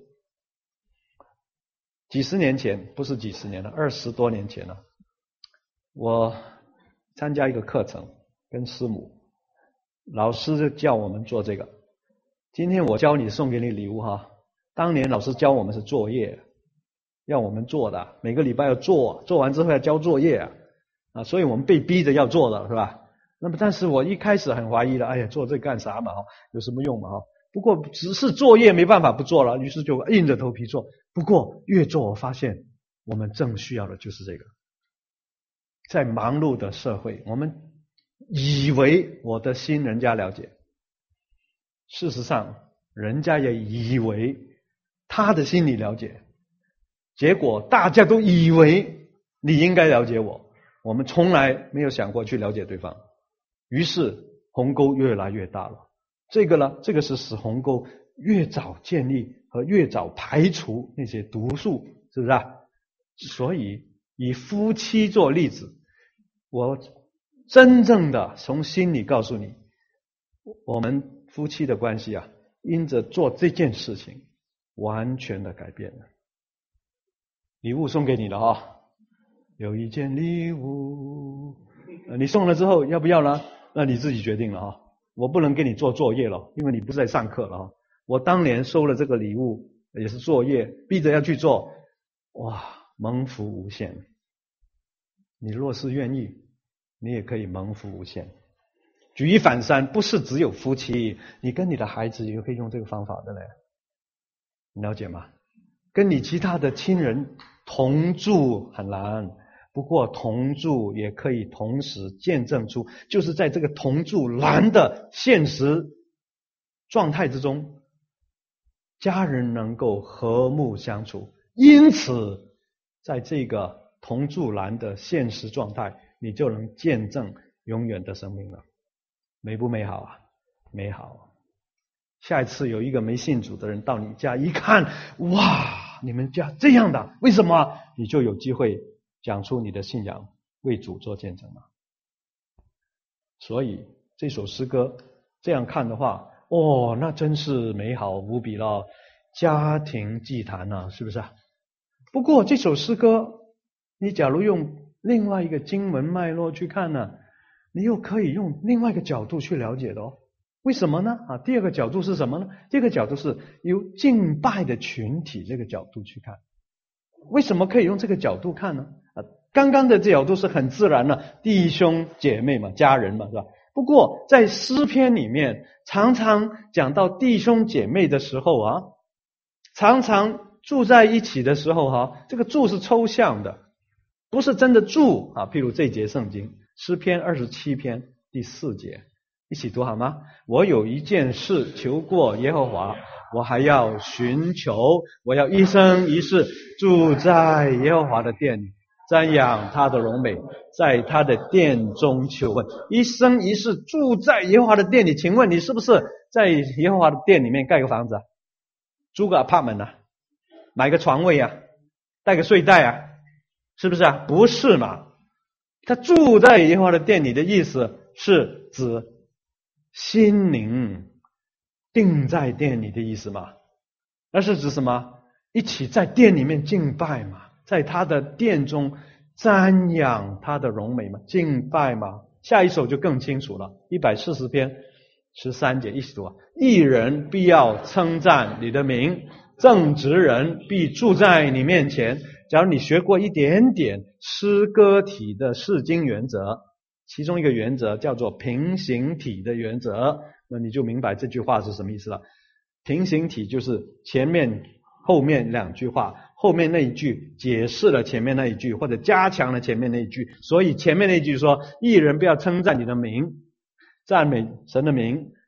几十年前，不是几十年了，二十多年前了，我参加一个课程，跟师母，老师就叫我们做这个。今天我教你，送给你礼物哈。当年老师教我们是作业，要我们做的，每个礼拜要做，做完之后要交作业啊，啊，所以我们被逼着要做的，是吧？那么，但是我一开始很怀疑了，哎呀，做这干啥嘛？有什么用嘛？不过只是作业没办法不做了，于是就硬着头皮做。不过越做，我发现我们正需要的就是这个。在忙碌的社会，我们以为我的心人家了解，事实上人家也以为他的心你了解，结果大家都以为你应该了解我，我们从来没有想过去了解对方，于是鸿沟越来越大了。这个呢，这个是使鸿沟越早建立和越早排除那些毒素，是不是啊？所以以夫妻做例子，我真正的从心里告诉你，我们夫妻的关系啊，因着做这件事情完全的改变了。礼物送给你了啊，有一件礼物，你送了之后要不要呢？那你自己决定了啊，我不能给你做作业了，因为你不是在上课了啊。我当年收了这个礼物，也是作业，逼着要去做，哇，蒙福无限。你若是愿意，你也可以蒙福无限。举一反三，不是只有夫妻，你跟你的孩子也可以用这个方法的嘞，你了解吗？跟你其他的亲人同住很难，不过同住也可以同时见证出，就是在这个同住难的现实状态之中，家人能够和睦相处。因此在这个同住难的现实状态，你就能见证永远的生命了。美不美好啊？美好。下一次有一个没信主的人到你家一看，哇，你们家这样的，为什么？你就有机会讲出你的信仰，为主做见证了。所以这首诗歌这样看的话，哦，那真是美好无比了，家庭祭坛啊，是不是啊？不过这首诗歌，你假如用另外一个经文脉络去看呢，你又可以用另外一个角度去了解的哦。为什么呢？啊，第二个角度是什么呢？第二个角度是由敬拜的群体这个角度去看。为什么可以用这个角度看呢？啊，刚刚的角度是很自然的，弟兄姐妹嘛，家人嘛，是吧？不过在诗篇里面，常常讲到弟兄姐妹的时候啊，常常住在一起的时候哈、啊，这个住是抽象的，不是真的住啊。譬如这节圣经，诗篇二十七篇第四节。一起读好吗？我有一件事求过耶和华，我还要寻求，我要一生一世住在耶和华的殿里，瞻仰他的荣美，在他的殿中求问。一生一世住在耶和华的殿里，请问你是不是在耶和华的殿里面盖个房子啊？租个 apartment 啊？买个床位啊？带个睡袋啊？是不是啊？不是嘛？他住在耶和华的殿里的意思是指心灵定在殿里的意思嘛？那是指什么？一起在殿里面敬拜嘛，在他的殿中瞻仰他的荣美嘛，敬拜嘛。下一首就更清楚了，一百四十篇十三节，一起读啊！义人必要称赞你的名，正直人必住在你面前。假如你学过一点点诗歌体的释经原则，其中一个原则叫做平行体的原则，那你就明白这句话是什么意思了。平行体就是前面后面两句话，后面那一句解释了前面那一句，或者加强了前面那一句。所以前面那一句说义人不要称赞你的名，赞美神的名，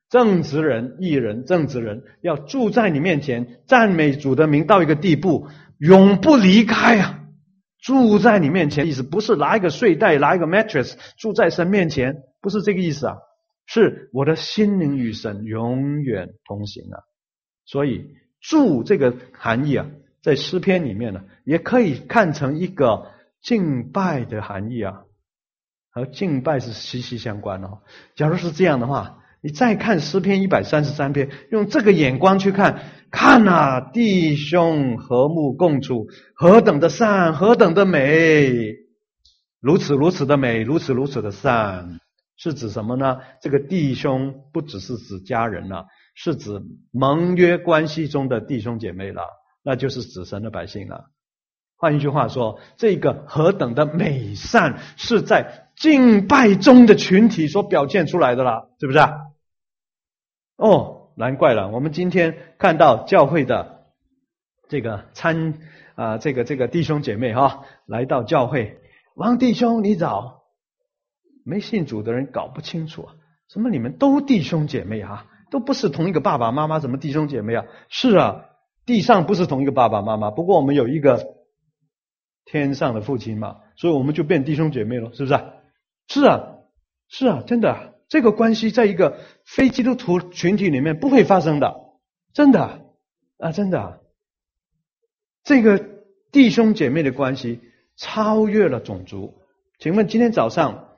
正直人、义人、正直人要住在你面前，赞美主的名到一个地步，永不离开啊！住在你面前，意思不是拿一个睡袋、拿一个 mattress 住在神面前，不是这个意思啊，是我的心灵与神永远同行啊。所以住这个含义啊，在诗篇里面呢，也可以看成一个敬拜的含义啊，和敬拜是息息相关哦。假如是这样的话，你再看诗篇一百三十三篇，用这个眼光去看，看啊，弟兄和睦共处，何等的善，何等的美，如此如此的美，如此如此的善，是指什么呢？这个弟兄不只是指家人了，是指盟约关系中的弟兄姐妹了，那就是指神的百姓了。换一句话说，这个何等的美善是在敬拜中的群体所表现出来的啦，是不是啊？哦，难怪了，我们今天看到教会的这个参啊、呃，这个这个弟兄姐妹哈、哦，来到教会，王弟兄你早，没信主的人搞不清楚啊，什么你们都弟兄姐妹啊，都不是同一个爸爸妈妈，什么弟兄姐妹啊？是啊，地上不是同一个爸爸妈妈，不过我们有一个天上的父亲嘛，所以我们就变弟兄姐妹了，是不是啊？是啊，是啊，真的、啊，这个关系在一个非基督徒群体里面不会发生的，真的啊，真的、啊，这个弟兄姐妹的关系超越了种族。请问今天早上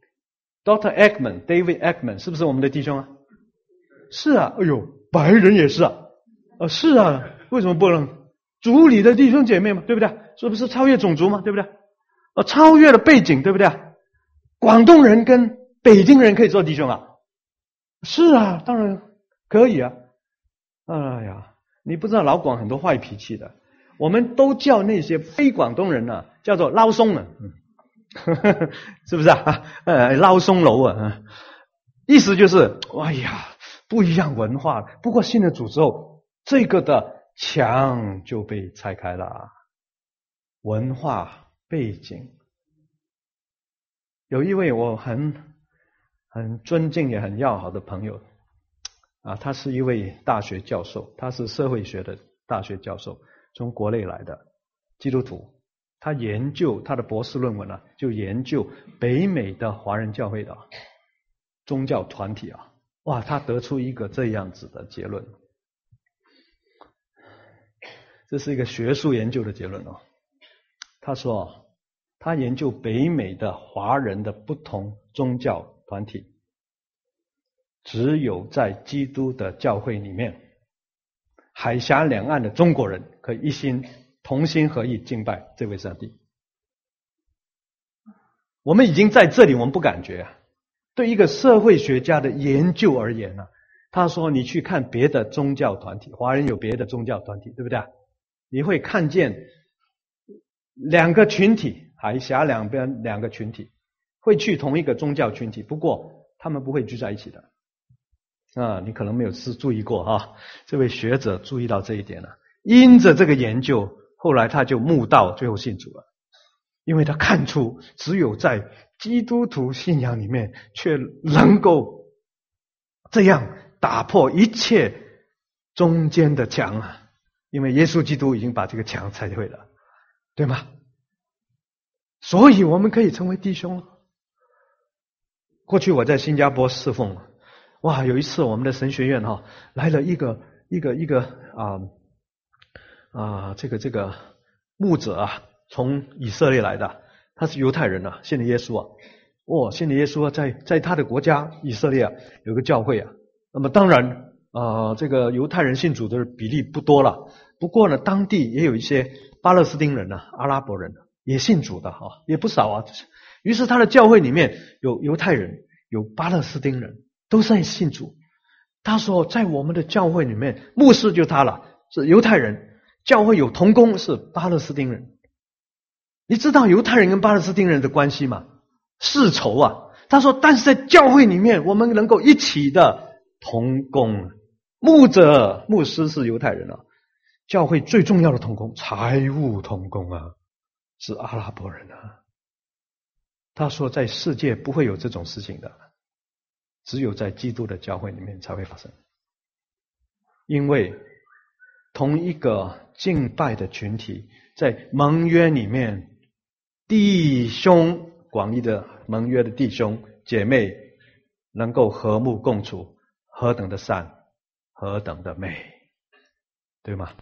Doctor Ekman David Ekman 是不是我们的弟兄啊？是啊，哎呦，白人也是啊，啊是啊，为什么不能？族里的弟兄姐妹嘛，对不对？是不是超越种族嘛，对不对？啊，超越了背景，对不对？广东人跟北京人可以做弟兄啊？是啊，当然可以啊。哎呀，你不知道老广很多坏脾气的，我们都叫那些非广东人啊，叫做捞松啊，是不是啊？呃，捞松楼啊，意思就是，哎呀，不一样文化。不过信了主之后，这个的墙就被拆开了，文化背景。有一位我很很尊敬也很要好的朋友啊，他是一位大学教授，他是社会学的大学教授，从国内来的基督徒。他研究他的博士论文啊，就研究北美的华人教会的宗教团体啊，哇，他得出一个这样子的结论。这是一个学术研究的结论哦。他说，他研究北美的华人的不同宗教团体，只有在基督的教会里面，海峡两岸的中国人可以一心同心合意敬拜这位上帝。我们已经在这里，我们不感觉啊。对一个社会学家的研究而言呢、啊，他说你去看别的宗教团体，华人有别的宗教团体，对不对？你会看见两个群体，海峡两边两个群体会去同一个宗教群体，不过他们不会聚在一起的。啊，你可能没有是注意过哈，这位学者注意到这一点了。因着这个研究，后来他就慕道，最后信主了。因为他看出，只有在基督徒信仰里面，却能够这样打破一切中间的墙啊！因为耶稣基督已经把这个墙拆毁了，对吗？所以我们可以成为弟兄了。过去我在新加坡侍奉，哇，有一次我们的神学院哈、哦、来了一个一个一个啊啊这个这个牧者啊，从以色列来的，他是犹太人啊，信了耶稣啊，哦，信了耶稣啊，在在他的国家以色列啊有个教会啊，那么当然啊、呃、这个犹太人信主的比例不多了，不过呢当地也有一些巴勒斯丁人啊、阿拉伯人也信主的哈、啊，也不少啊。于是他的教会里面有犹太人，有巴勒斯丁人，都在信主。他说在我们的教会里面，牧师就他了，是犹太人，教会有同工是巴勒斯丁人。你知道犹太人跟巴勒斯丁人的关系吗？世仇啊。他说但是在教会里面我们能够一起的同工，牧者牧师是犹太人啊，教会最重要的同工财务同工啊是阿拉伯人啊。他说在世界不会有这种事情的， 只有在基督的教会里面才会发生。因为同一个敬拜的群体，在盟约里面，弟兄广义的盟约的弟兄姐妹能够和睦共处，何等的善，何等的美，对吗？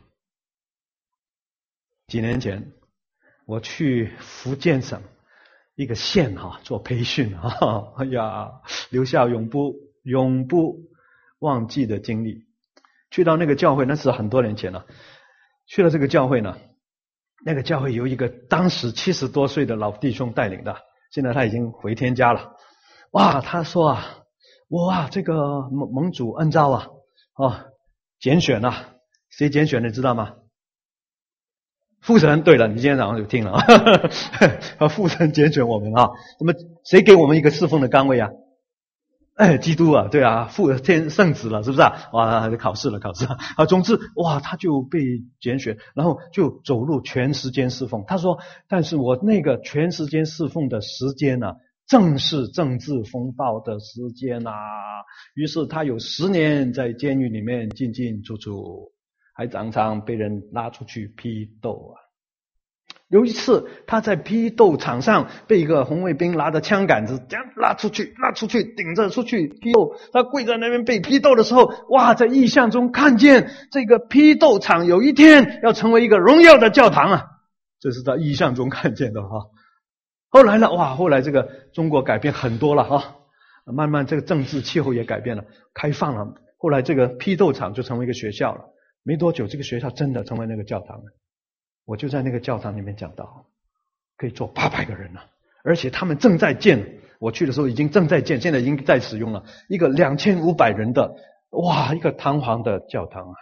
几年前我去福建省一个县哈、啊、做培训啊，哎呀，留下永不永不忘记的经历。去到那个教会，那是很多年前了。去了这个教会呢，那个教会由一个当时七十多岁的老弟兄带领的，现在他已经回天家了。哇，他说啊，我啊这个盟盟主恩召啊，哦，拣选啊，谁拣选的你知道吗？父神。对了，你今天早上就听了啊，父神拣选我们啊，那么谁给我们一个侍奉的岗位啊？哎，基督啊，对啊，父天圣子了，是不是啊？哇，考试了，考试了啊！总之，哇，他就被拣选，然后就走入全时间侍奉。他说：“但是我那个全时间侍奉的时间呢、啊，正是政治风暴的时间啊。”于是他有十年在监狱里面进进出出，还常常被人拉出去批斗啊。有一次他在批斗场上被一个红卫兵拿着枪杆子这样拉出去拉出去顶着出去批斗，他跪在那边被批斗的时候，哇，在异象中看见这个批斗场有一天要成为一个荣耀的教堂啊，这是在异象中看见的哈。后来呢，哇，后来这个中国改变很多了哈，慢慢这个政治气候也改变了，开放了，后来这个批斗场就成为一个学校了，没多久这个学校真的成为那个教堂了。我就在那个教堂里面讲到，可以坐八百个人了，而且他们正在建，我去的时候已经正在建，现在已经在使用了，一个两千五百人的，哇，一个堂皇的教堂啊！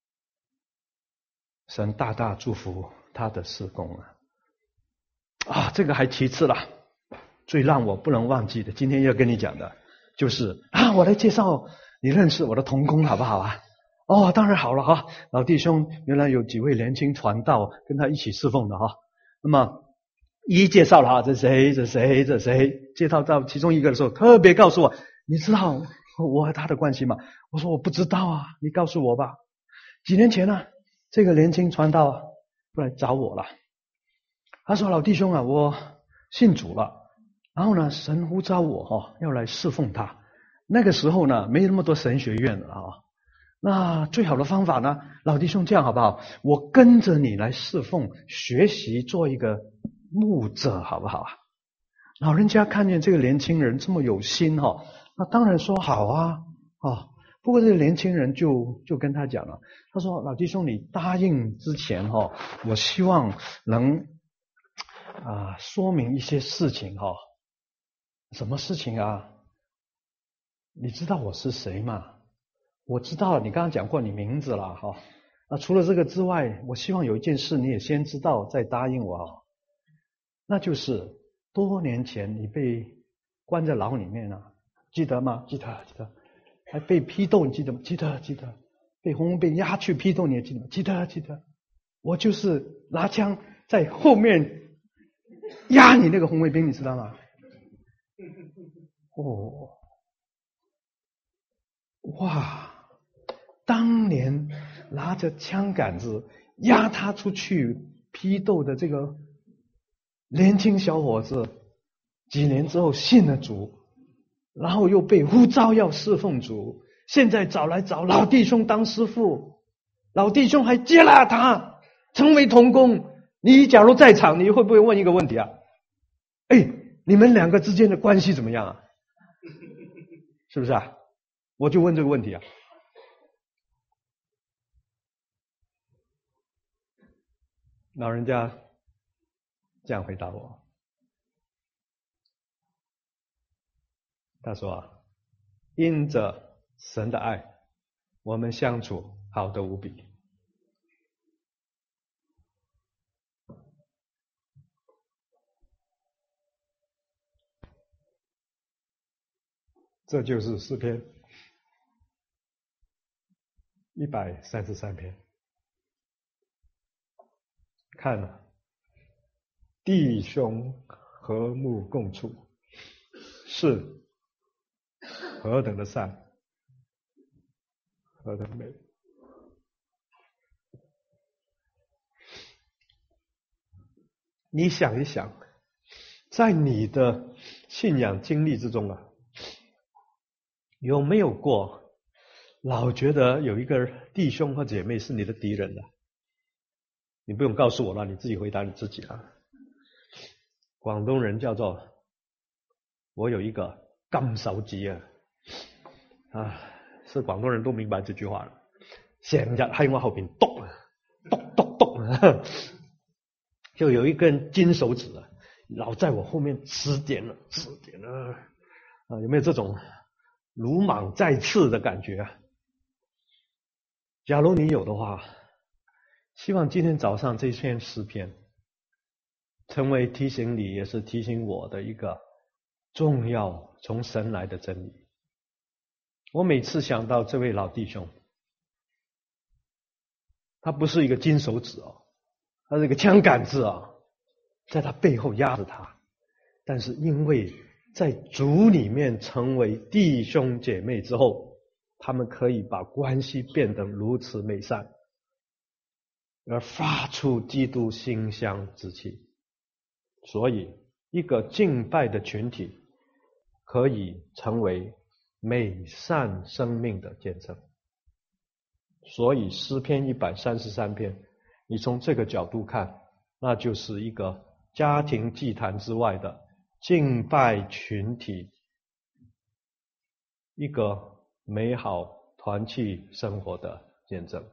神大大祝福他的事工啊！啊，这个还其次啦，最让我不能忘记的，今天要跟你讲的，就是啊，我来介绍你认识我的同工好不好啊？哦，当然好了哈，老弟兄原来有几位年轻传道跟他一起侍奉的哈。那么一一介绍了哈，这谁这谁这谁，介绍到其中一个的时候，特别告诉我，你知道我和他的关系吗？我说我不知道啊，你告诉我吧。几年前呢、啊，这个年轻传道啊，过来找我了。他说：“老弟兄啊，我信主了，然后呢，神呼召我哈、哦，要来侍奉他。那个时候呢，没那么多神学院了啊。”那最好的方法呢，老弟兄这样好不好？我跟着你来侍奉，学习做一个牧者，好不好啊？老人家看见这个年轻人这么有心哈、哦，那当然说好啊啊。不过这个年轻人就就跟他讲了，他说：“老弟兄，你答应之前哈、哦，我希望能啊说明一些事情哈、哦。什么事情啊？你知道我是谁吗？”我知道你刚刚讲过你名字了哈，那除了这个之外，我希望有一件事你也先知道再答应我，那就是多年前你被关在牢里面了，记得吗？记得记得，还被批斗，你记得吗？记得记得，被红被押去批斗，你也记得吗？记得记得，我就是拿枪在后面压你那个红卫兵，你知道吗？哦，哇！当年拿着枪杆子压他出去批斗的这个年轻小伙子，几年之后信了主，然后又被呼召要侍奉主，现在找来找老弟兄当师父，老弟兄还接纳他成为同工。你假如在场，你会不会问一个问题啊？哎，你们两个之间的关系怎么样啊？是不是啊？我就问这个问题啊。老人家这样回答我，他说：“因着神的爱，我们相处好得无比。”这就是诗篇一百三十三篇。看了，弟兄和睦共处，是何等的善，何等美。你想一想，在你的信仰经历之中啊，有没有过老觉得有一个弟兄或姐妹是你的敌人的？你不用告诉我了，你自己回答你自己啊。广东人叫做我有一个金手指啊，啊，是广东人都明白这句话了，成日喺我後邊篤啊，篤篤篤，就有一根金手指啊，老在我後面指點了指點了啊，有沒有這種魯莽在刺的感覺啊？假如你有的話，希望今天早上這篇詩篇成為提醒你也是提醒我的一個重要從神來的真理。我每次想到這位老弟兄，他不是一個金手指哦，他是一個槍桿子啊，在他背後壓着他，但是因為在主裡面成為弟兄姐妹之後，他們可以把關係變得如此美善，而發出基督馨香之氣。所以一個敬拜的群體可以成為美善生命的見證。所以詩篇一百三十三篇，你從這個角度看，那就是一個家庭祭壇之外的敬拜群體，一個美好團契生活的見證。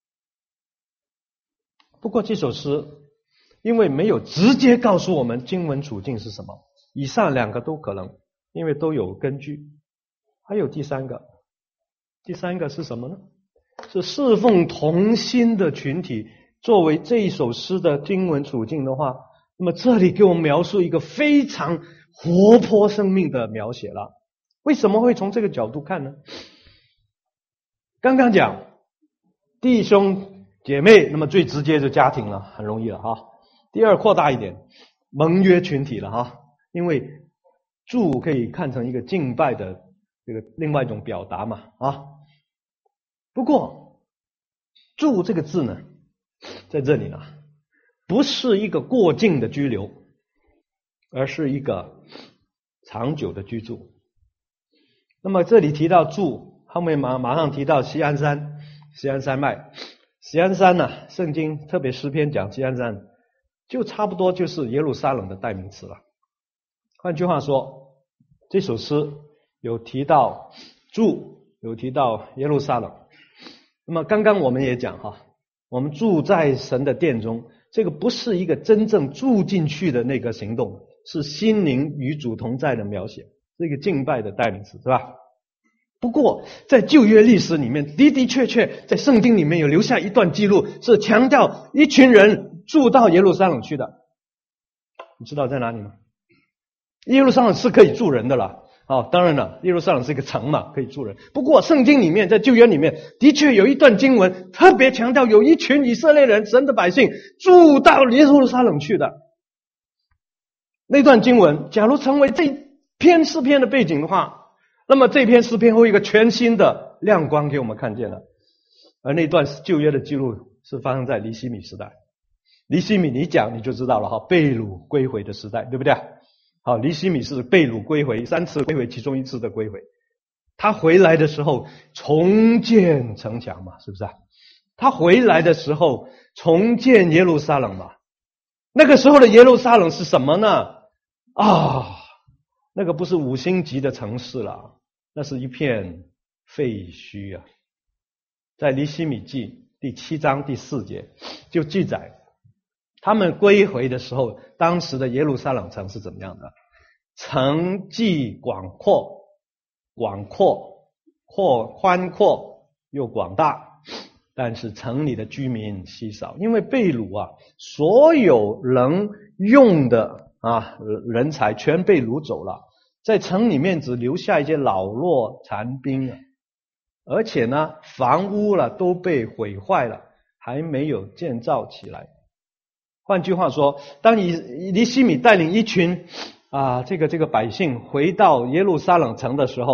不過這首詩因為沒有直接告訴我們經文處境是什麼，以上兩個都可能，因為都有根據。還有第三個，第三個是什麼呢？是侍奉同心的群體作為這一首詩的經文處境的話，那麼這裡給我們描述一個非常活潑生命的描寫了。為什麼會從這個角度看呢？剛剛講弟兄姐妹，那麼最直接就家庭了，很容易了哈。第二，擴大一點，盟約群體了哈，因為祝可以看成一個敬拜的這個另外一種表達嘛啊。不過祝這個字呢，在這裡呢，不是一個過境的居留，而是一個長久的居住。那麼這裡提到祝，後面馬馬上提到錫安山，錫安山脈。錫安山呢，聖經特別詩篇講錫安山，就差不多就是耶路撒冷的代名詞了。換句話說，這首詩有提到住，有提到耶路撒冷。那麼剛剛我們也講哈，我們住在神的殿中，這個不是一個真正住進去的那個行動，是心靈與主同在的描寫，是一個敬拜的代名詞，是吧？不過在舊約歷史裡面，的的確確在聖經裡面有留下一段記錄，是強調一群人住到耶路撒冷去的。你知道在哪裡嗎？耶路撒冷是可以住人的了。哦，當然了，耶路撒冷是一個城嘛，可以住人。不過聖經裡面，在舊約裡面，的確有一段經文特別強調有一群以色列人，神的百姓住到耶路撒冷去的。那段經文假如成為這篇詩篇的背景的話，那麼這篇詩篇會有一個全新的亮光給我們看見了。而那段舊約的記錄是發生在尼希米時代。尼希米你講你就知道了哈，被擄歸回的時代，對不對？好，尼希米是被擄歸回，三次歸回，其中一次的歸回。他回來的時候重建城牆嘛，是不是啊？他回來的時候重建耶路撒冷嘛。那個時候的耶路撒冷是什麼呢？啊，那個不是五星級的城市了，那是一片廢墟啊。在尼希米記第七章第四節就記載，他們歸回的時候，當時的耶路撒冷城是怎麼樣的？城既廣闊，廣闊，闊寬闊又廣大，但是城裡的居民稀少，因為被擄啊，所有能用的啊人才全被擄走了，在城裡面只留下一些老弱殘兵啊，而且呢，房屋了都被毀壞了，還沒有建造起來。換句話說，當尼希米帶領一群啊這個這個百姓回到耶路撒冷城的時候，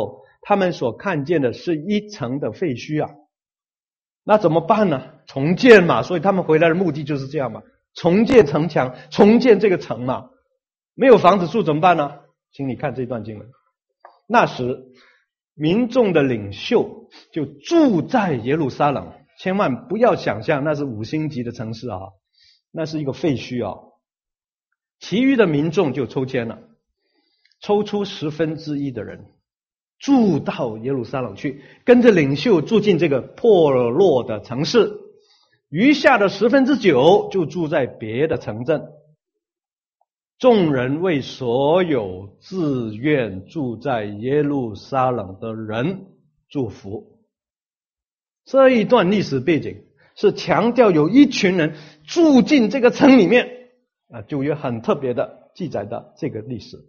他们所看见的是一城的废墟啊。那怎么办呢？重建嘛，所以他们回来的目的就是这样嘛，重建城墙，重建这个城嘛。没有房子住怎么办呢？请你看这段经文。那时民众的领袖就住在耶路撒冷，千万不要想象那是五星级的城市啊，那是一个废墟啊。其余的民众就抽签了，抽出十分之一的人住到耶路撒冷去，跟着领袖住进这个破落的城市，余下的十分之九就住在别的城镇。众人为所有自愿住在耶路撒冷的人祝福。这一段历史背景是强调有一群人住进这个城里面啊，旧约很特别的记载的这个历史。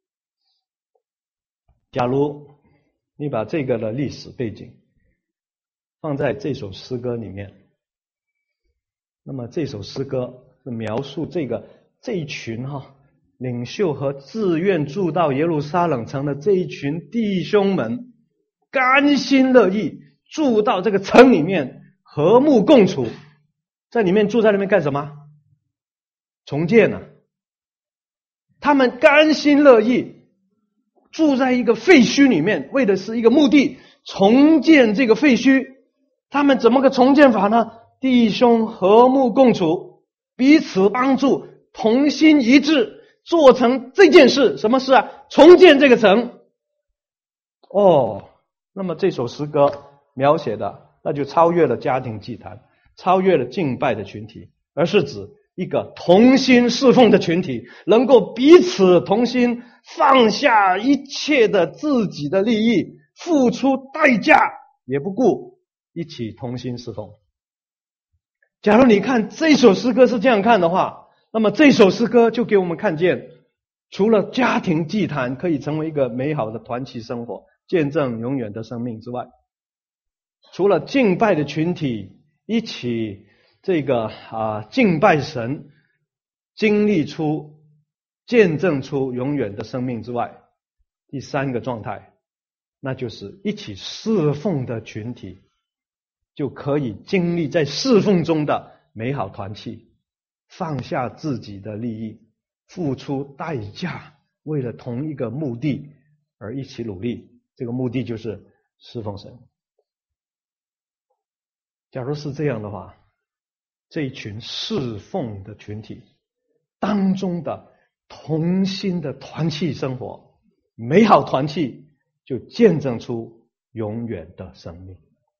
假如你把这个的历史背景放在这首诗歌里面，那么这首诗歌是描述这个这一群哈、啊、领袖和自愿住到耶路撒冷城的这一群弟兄们，甘心乐意住到这个城里面，和睦共处。在里面住在里面干什么？重建啊！他们甘心乐意住在一个废墟里面，为的是一个目的，重建这个废墟。他们怎么个重建法呢？弟兄和睦共处，彼此帮助，同心一致，做成这件事。什么事啊？重建这个城。哦，那么这首诗歌描写的那就超越了家庭祭坛，超越了敬拜的群体，而是指一个同心侍奉的群体，能够彼此同心，放下一切的自己的利益，付出代价也不顾，一起同心侍奉。假如你看这首诗歌是这样看的话，那么这首诗歌就给我们看见，除了家庭祭坛可以成为一个美好的团契生活，见证永远的生命之外，除了敬拜的群体一起这个啊敬拜神，经历出见证出永远的生命之外，第三个状态，那就是一起侍奉的群体就可以经历在侍奉中的美好团契，放下自己的利益，付出代价，为了同一个目的而一起努力。这个目的就是侍奉神。假如是这样的话，这一群侍奉的群体当中的同心的团契生活，美好团契就见证出永远的生命。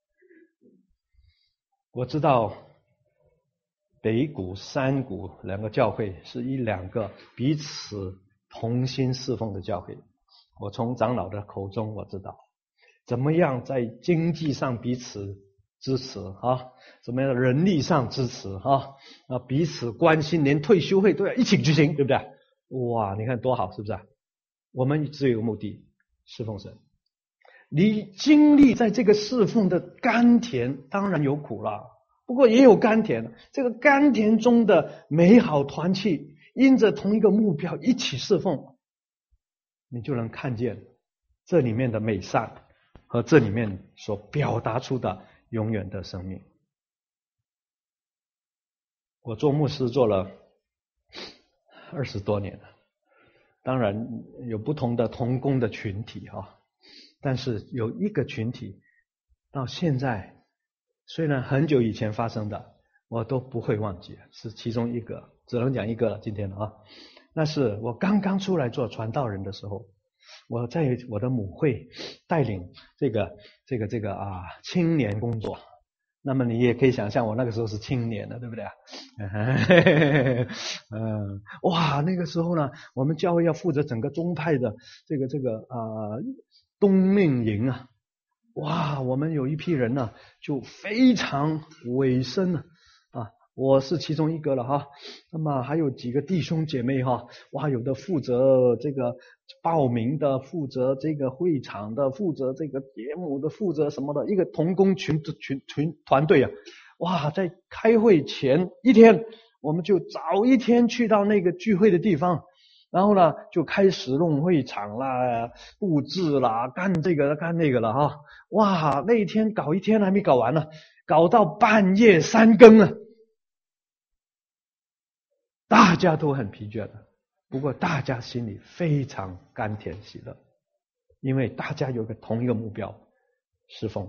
我知道北谷、山谷两个教会是一两个彼此同心侍奉的教会，我从长老的口中我知道怎么样在经济上彼此支持啊，怎么样人力上支持啊，啊彼此关心，连退休会都要一起举行，对不对？哇，你看多好，是不是？我们只有一个目的，侍奉神。你经历在这个侍奉的甘甜，当然有苦了，不过也有甘甜。这个甘甜中的美好团契，因着同一个目标一起侍奉，你就能看见这里面的美善和这里面所表达出的永远的生命。我做牧师做了二十多年了，当然有不同的同工的群体哈，但是有一个群体到现在虽然很久以前发生的我都不会忘记，是其中一个，只能讲一个了今天了啊。那是我刚刚出来做传道人的时候，我在我的母会带领这个这个这个啊青年工作。那么你也可以想象我那个时候是青年的，对不对啊？嗯，哇，那个时候呢，我们教会要负责整个宗派的这个这个啊、呃、冬令营啊，哇，我们有一批人呢就非常委身啊，啊，我是其中一个了哈。那么还有几个弟兄姐妹哈，哇，有的负责这个报名的，负责这个会场的，负责这个节目的，负责什么的，一个同工群群群团队啊。哇，在开会前一天，我们就早一天去到那个聚会的地方然后呢就开始弄会场啦、布置啦、干这个干那个了哈。哇，那一天搞一天还没搞完呢，搞到半夜三更啊，大家都很疲倦了。不过大家心里非常甘甜喜乐，因为大家有个同一个目标，侍奉。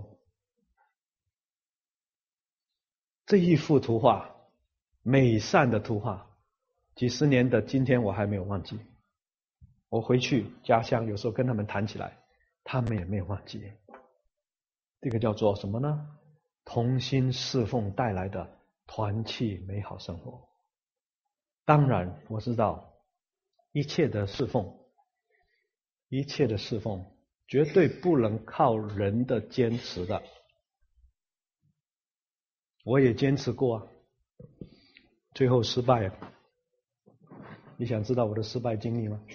这一幅图画，美善的图画，几十年的今天我还没有忘记。我回去家乡有时候跟他们谈起来，他们也没有忘记。这个叫做什么呢？同心侍奉带来的团契美好生活。当然我知道一切的侍奉，一切的侍奉绝对不能靠人的坚持的。我也坚持过啊，最后失败了。你想知道我的失败经历吗？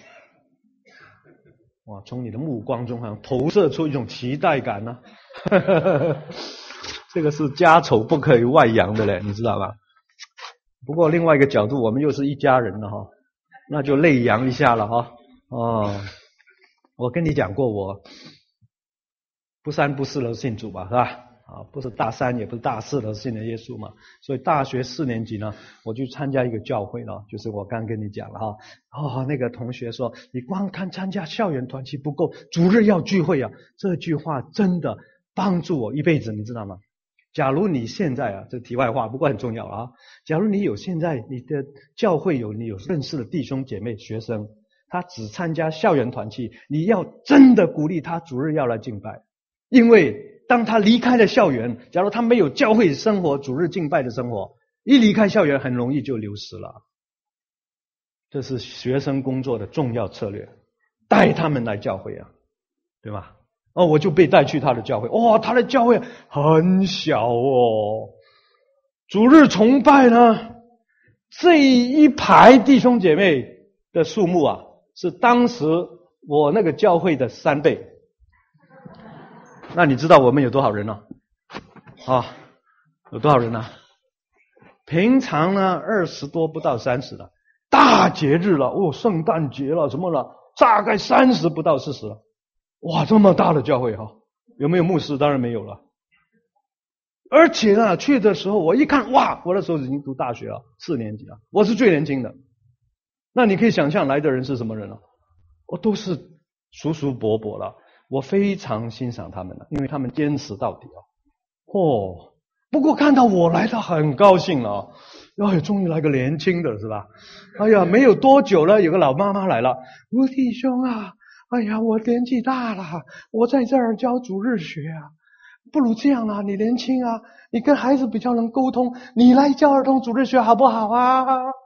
哇，从你的目光中好像投射出一种期待感呢、啊。这个是家丑不可以外扬的嘞，你知道吧？不过另外一个角度，我们又是一家人了哈，那就内扬一下了哈。哦，我跟你讲过，我不三不四的信主吧，是吧？啊，不是大三也不是大四的信了耶稣嘛，所以大学四年级呢，我去参加一个教会了，就是我刚跟你讲了哈。哦，那个同学说，你光看参加校园团契不够，主日要聚会啊。这句话真的帮助我一辈子，你知道吗？假如你现在啊，这题外话，不过很重要啊。假如你有现在你的教会有你有认识的弟兄姐妹学生，他只参加校园团契，你要真的鼓励他主日要来敬拜，因为当他离开了校园，假如他没有教会生活、主日敬拜的生活，一离开校园很容易就流失了。这是学生工作的重要策略，带他们来教会啊，对吧？哦，我就被带去他的教会，哇、哦，他的教会很小哦。主日崇拜呢，这一排弟兄姐妹的数目啊，是当时我那个教会的三倍。那你知道我们有多少人呢？啊，有多少人呢？平常呢二十多不到三十了，大节日了，哦，圣诞节了什么了，大概三十不到四十了。哇，这么大的教会哈，有没有牧师？当然没有了。而且呢，去的时候我一看，哇，我那时候已经读大学了，四年级了，我是最年轻的。那你可以想象来的人是什么人了？我都是叔叔伯伯了。我非常欣赏他们了，因为他们坚持到底啊。哦，不过看到我来，他很高兴了。哎，终于来个年轻的是吧？哎呀，没有多久了，有个老妈妈来了。吴弟兄啊，哎呀，我年纪大了，我在这儿教主日学啊。不如这样啊，你年轻啊，你跟孩子比较能沟通，你来教儿童主日学好不好啊？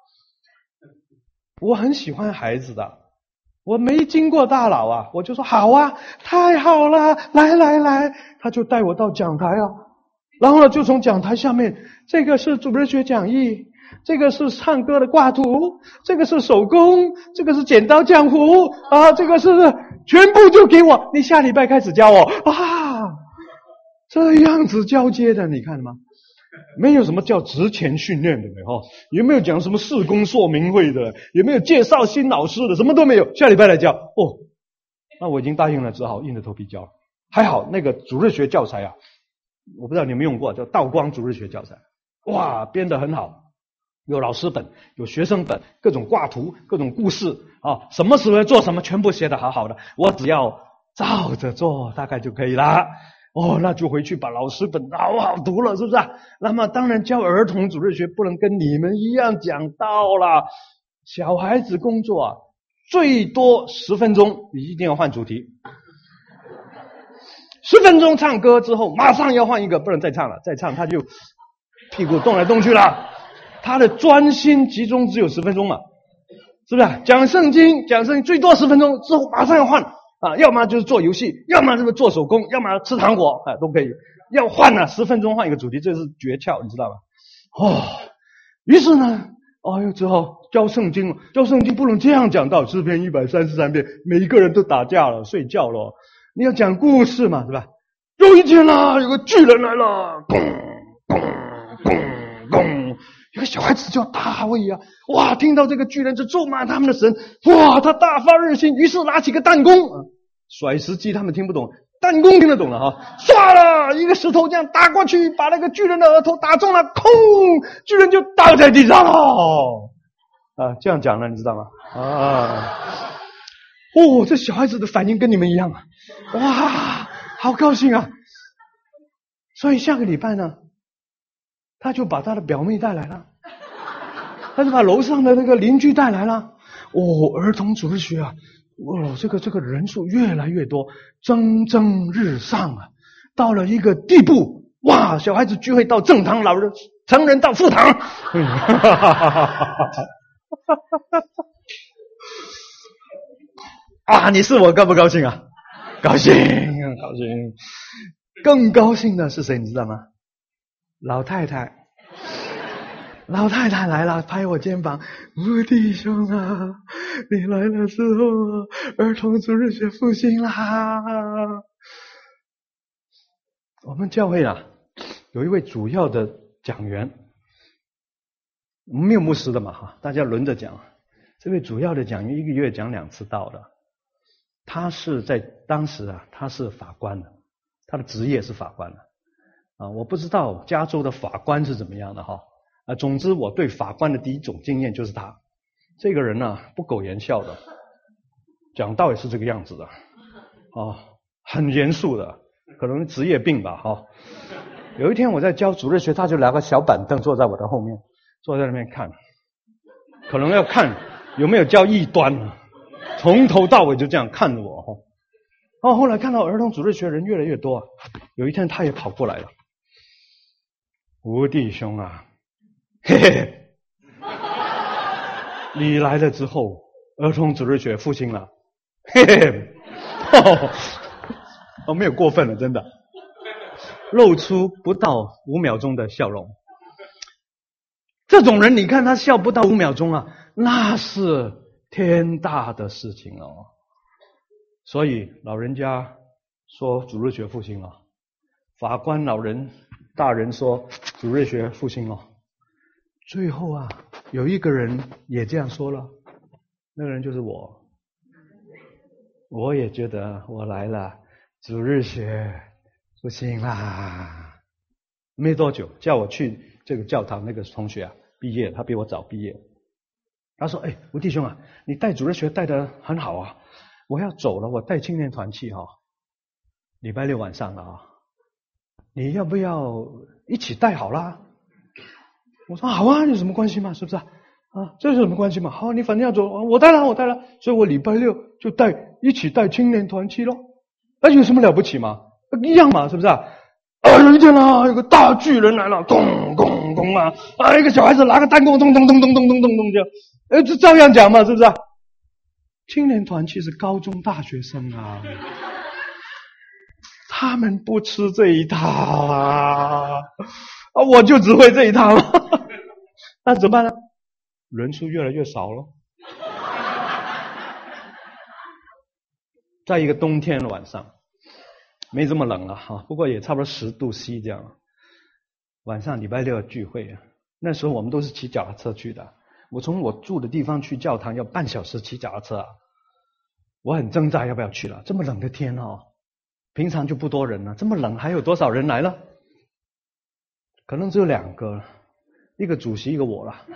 我很喜欢孩子的。我没经过大佬啊，我就说好啊，太好了，来来来，他就带我到讲台啊，然后呢就从讲台下面，这个是主日学讲义，这个是唱歌的挂图，这个是手工，这个是剪刀浆糊啊，这个是全部就给我，你下礼拜开始教我啊，这样子交接的，你看吗？没有什么叫职前训练的哈，有没有讲什么事工说明会的？有没有介绍新老师的？什么都没有。下礼拜来教哦，那我已经答应了，只好硬着头皮教。还好那个主日学教材啊，我不知道你有没有用过，叫道光主日学教材，哇，编得很好，有老师本，有学生本，各种挂图，各种故事啊，什么时候做什么，全部写得好好的，我只要照着做，大概就可以了。哦，那就回去把老师本好好读了，是不是啊？那么当然教儿童主日学不能跟你们一样讲道啦。小孩子工作啊，最多十分钟，你一定要换主题。十分钟唱歌之后，马上要换一个，不能再唱了，再唱他就屁股动来动去了。他的专心集中只有十分钟嘛，是不是啊？讲圣经，讲圣经最多十分钟之后马上要换。啊，要么就是做游戏，要么就是做手工，要么吃糖果，啊，都可以。要换呢，十分钟换一个主题，这是诀窍，你知道吧？哦，于是呢，哎呦，只好教圣经，教圣经不能这样讲到诗篇一百三十三篇，每一个人都打架了，睡觉了。你要讲故事嘛，对吧？有一天啦，有个巨人来了，咣咣咣咣， 有个小孩子叫大卫啊，哇，听到这个巨人就咒骂他们的神，哇，他大发热心，于是拿起个弹弓，甩石机他们听不懂，弹弓听得懂了哈，唰了一个石头这样打过去，把那个巨人的额头打中了，空，巨人就倒在地上了。啊，这样讲了，你知道吗？啊，哦，这小孩子的反应跟你们一样啊，哇，好高兴啊！所以下个礼拜呢，他就把他的表妹带来了，他就把楼上的那个邻居带来了。哦，儿童主日学啊，哦，这个这个人数越来越多，蒸蒸日上啊，到了一个地步，哇，小孩子聚会到正堂，老人成人到副堂。啊，你是我高不高兴啊？高兴，高兴。更高兴的是谁，你知道吗？老太太。老太太来了，拍我肩膀，吴弟兄啊，你来了之后啊，儿童主日学复兴啦。我们教会啊，有一位主要的讲员，我们没有牧师的嘛哈，大家轮着讲。这位主要的讲员一个月讲两次道的，他是在当时啊，他是法官的，他的职业是法官的啊。我不知道加州的法官是怎么样的哈啊。总之，我对法官的第一种经验就是他这个人呢、啊，不苟言笑的，讲道也是这个样子的啊，很严肃的，可能职业病吧哈。有一天我在教主日学，他就拿个小板凳坐在我的后面，坐在那边看，可能要看有没有教异端，从头到尾就这样看着我哈。哦，后来看到儿童主日学人越来越多啊，有一天他也跑过来了，吴弟兄啊，嘿嘿，你来了之后，儿童主日学复兴了，嘿嘿，哦，哦没有过分了，真的，露出不到五秒钟的笑容。这种人，你看他笑不到五秒钟啊，那是天大的事情哦。所以老人家说主日学复兴了，法官老人大人说主日学复兴了，最后啊，有一个人也这样说了，那个人就是我。我也觉得我来了，主日学复兴啦。没多久，叫我去这个教堂，那个同学啊，毕业，他比我早毕业。他说：“哎，吴弟兄啊，你带主日学带得很好啊，我要走了，我带青年团去哈、哦，礼拜六晚上了啊，你要不要一起带好啦？”我说：“好啊，有什么关系嘛？是不是啊？啊，这有什么关系嘛？好，你反正要走，我带了，我带了，所以我礼拜六就带一起带青年团去咯。那有什么了不起嘛？一样嘛，是不是啊？”啊，有一天啊，有个大巨人来了，咚咚咚啊！啊，一个小孩子拿个弹弓，咚咚咚咚咚咚咚咚就，哎，就照样讲嘛，是不是啊？青年团其实高中大学生啊，他们不吃这一套啊，啊，我就只会这一套了，那怎么办呢？人数越来越少了。在一个冬天的晚上。没这么冷了哈，不过也差不多十度 C 这样。晚上礼拜六聚会啊，那时候我们都是骑脚踏车去的。我从我住的地方去教堂要半小时骑脚踏车啊，我很挣扎要不要去了。这么冷的天哦，平常就不多人了，这么冷还有多少人来了？可能只有两个，一个主席一个我了。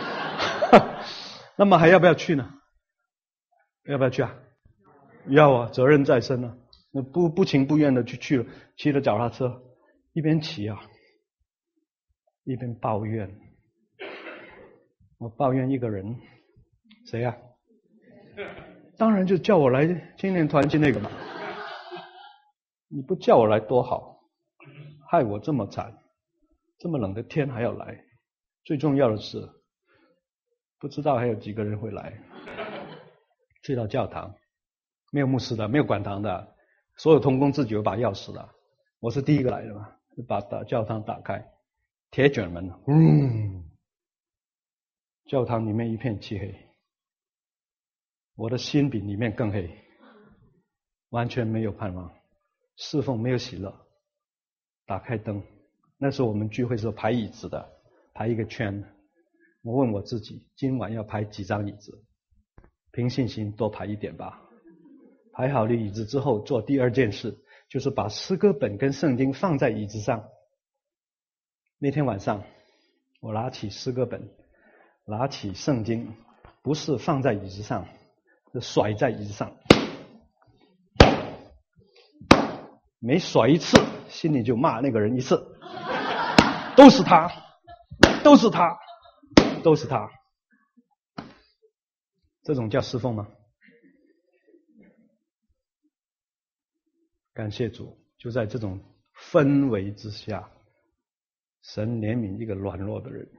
那么还要不要去呢？要不要去啊？要啊，责任在身啊。不不情不愿的去去了，骑了脚踏车，一边骑啊，一边抱怨。我抱怨一个人，谁啊？当然就叫我来青年团去那个嘛。你不叫我来多好，害我这么惨，这么冷的天还要来。最重要的是，不知道还有几个人会来。去到教堂，没有牧师的，没有管堂的。所有同工自己有把钥匙的，我是第一个来的嘛，就把教堂打开，铁卷门，嗯，教堂里面一片漆黑，我的心比里面更黑，完全没有盼望，侍奉没有喜乐。打开灯，那时候我们聚会是排椅子的，排一个圈， 我问我自己，今晚要排几张椅子？凭信心多排一点吧。排好了椅子之后，做第二件事，就是把诗歌本跟圣经放在椅子上。那天晚上，我拿起诗歌本，拿起圣经，不是放在椅子上，是甩在椅子上。每甩一次，心里就骂那个人一次，都是他，都是他，都是他。这种叫侍奉吗？感谢主，就在这种氛围之下，神怜悯一个软弱的人。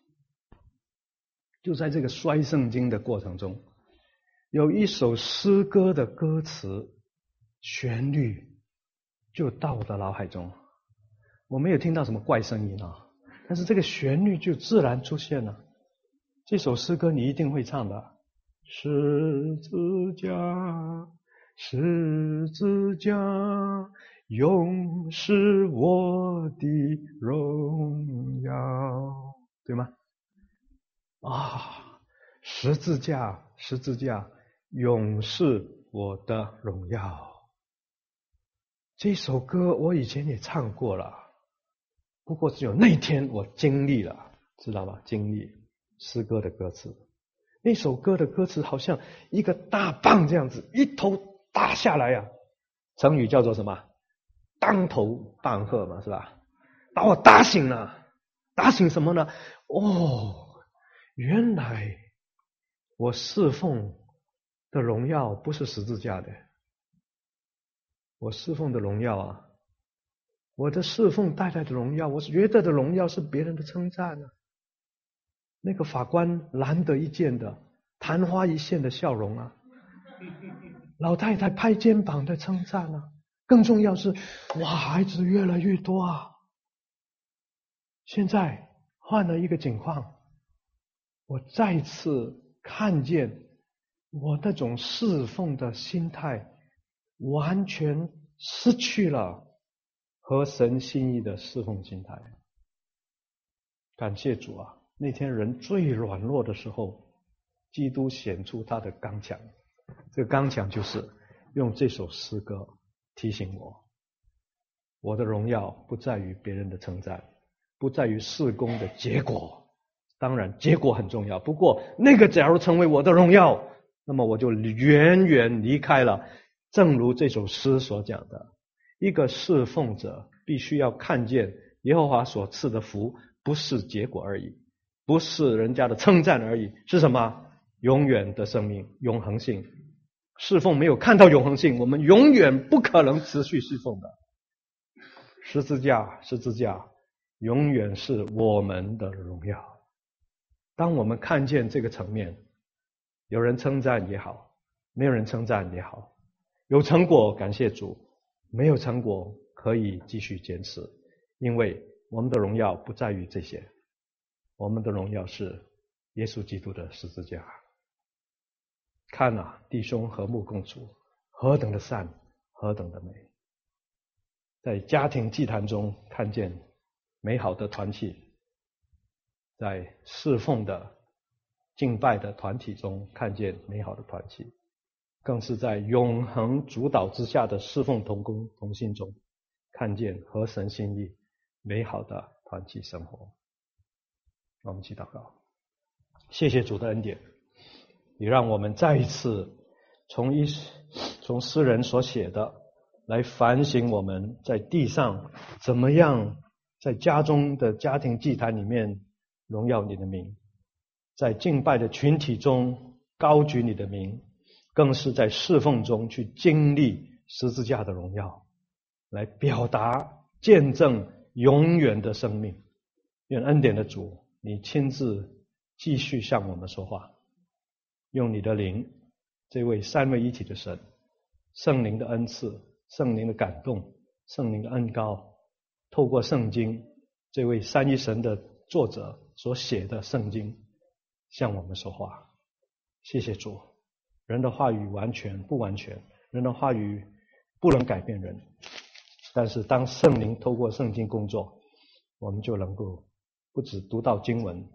就在这个摔圣经的过程中，有一首诗歌的歌词旋律就到我的脑海中。我没有听到什么怪声音啊，但是这个旋律就自然出现了。这首诗歌你一定会唱的。十字架，十字架，永是我的荣耀，对吗？啊，十字架，十字架，永是我的荣耀。这首歌我以前也唱过了，不过只有那天我经历了，知道吧？经历诗歌的歌词。那首歌的歌词好像一个大棒这样子，一头打下来啊，成语叫做什么？当头棒喝嘛，是吧？把我打醒了。打醒什么呢？哦，原来我侍奉的荣耀不是十字架的，我侍奉的荣耀啊，我的侍奉带来的荣耀，我觉得的荣耀是别人的称赞啊。那个法官难得一见的昙花一现的笑容啊，老太太拍肩膀的称赞啊，更重要是哇，孩子越来越多啊。现在换了一个情况，我再次看见我那种侍奉的心态完全失去了合神心意的侍奉心态。感谢主啊，那天人最软弱的时候，基督显出他的刚强。这个刚强就是用这首诗歌提醒我，我的荣耀不在于别人的称赞，不在于事工的结果，当然结果很重要，不过那个假如成为我的荣耀，那么我就远远离开了。正如这首诗所讲的，一个侍奉者必须要看见耶和华所赐的福不是结果而已，不是人家的称赞而已，是什么？永远的生命，永恒性。侍奉没有看到永恒性，我们永远不可能持续侍奉的。十字架，十字架永远是我们的荣耀。当我们看见这个层面，有人称赞也好，没有人称赞也好，有成果感谢主，没有成果可以继续坚持，因为我们的荣耀不在于这些，我们的荣耀是耶稣基督的十字架。看啊，弟兄和睦共处，何等的善，何等的美。在家庭祭坛中看见美好的团契，在侍奉的敬拜的团体中看见美好的团契，更是在永恒主导之下的侍奉同工同心中看见合神心意美好的团契生活。我们祈祷告。谢谢主的恩典，也让我们再一次从一从诗人所写的来反省我们在地上怎么样在家中的家庭祭坛里面荣耀你的名，在敬拜的群体中高举你的名，更是在侍奉中去经历十字架的荣耀，来表达见证永远的生命。愿恩典的主你亲自继续向我们说话，用你的灵，这位三位一体的神，圣灵的恩赐，圣灵的感动，圣灵的恩膏，透过圣经这位三一神的作者所写的圣经向我们说话。谢谢主，人的话语完全不完全，人的话语不能改变人，但是当圣灵透过圣经工作，我们就能够不只读到经文，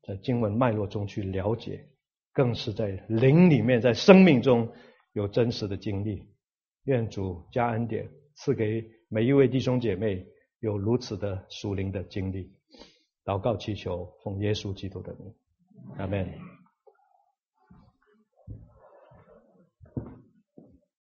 在经文脉络中去了解，更是在灵里面，在生命中有真实的经历。愿主加恩典，赐给每一位弟兄姐妹有如此的属灵的经历。祷告祈求，奉耶稣基督的名，阿们。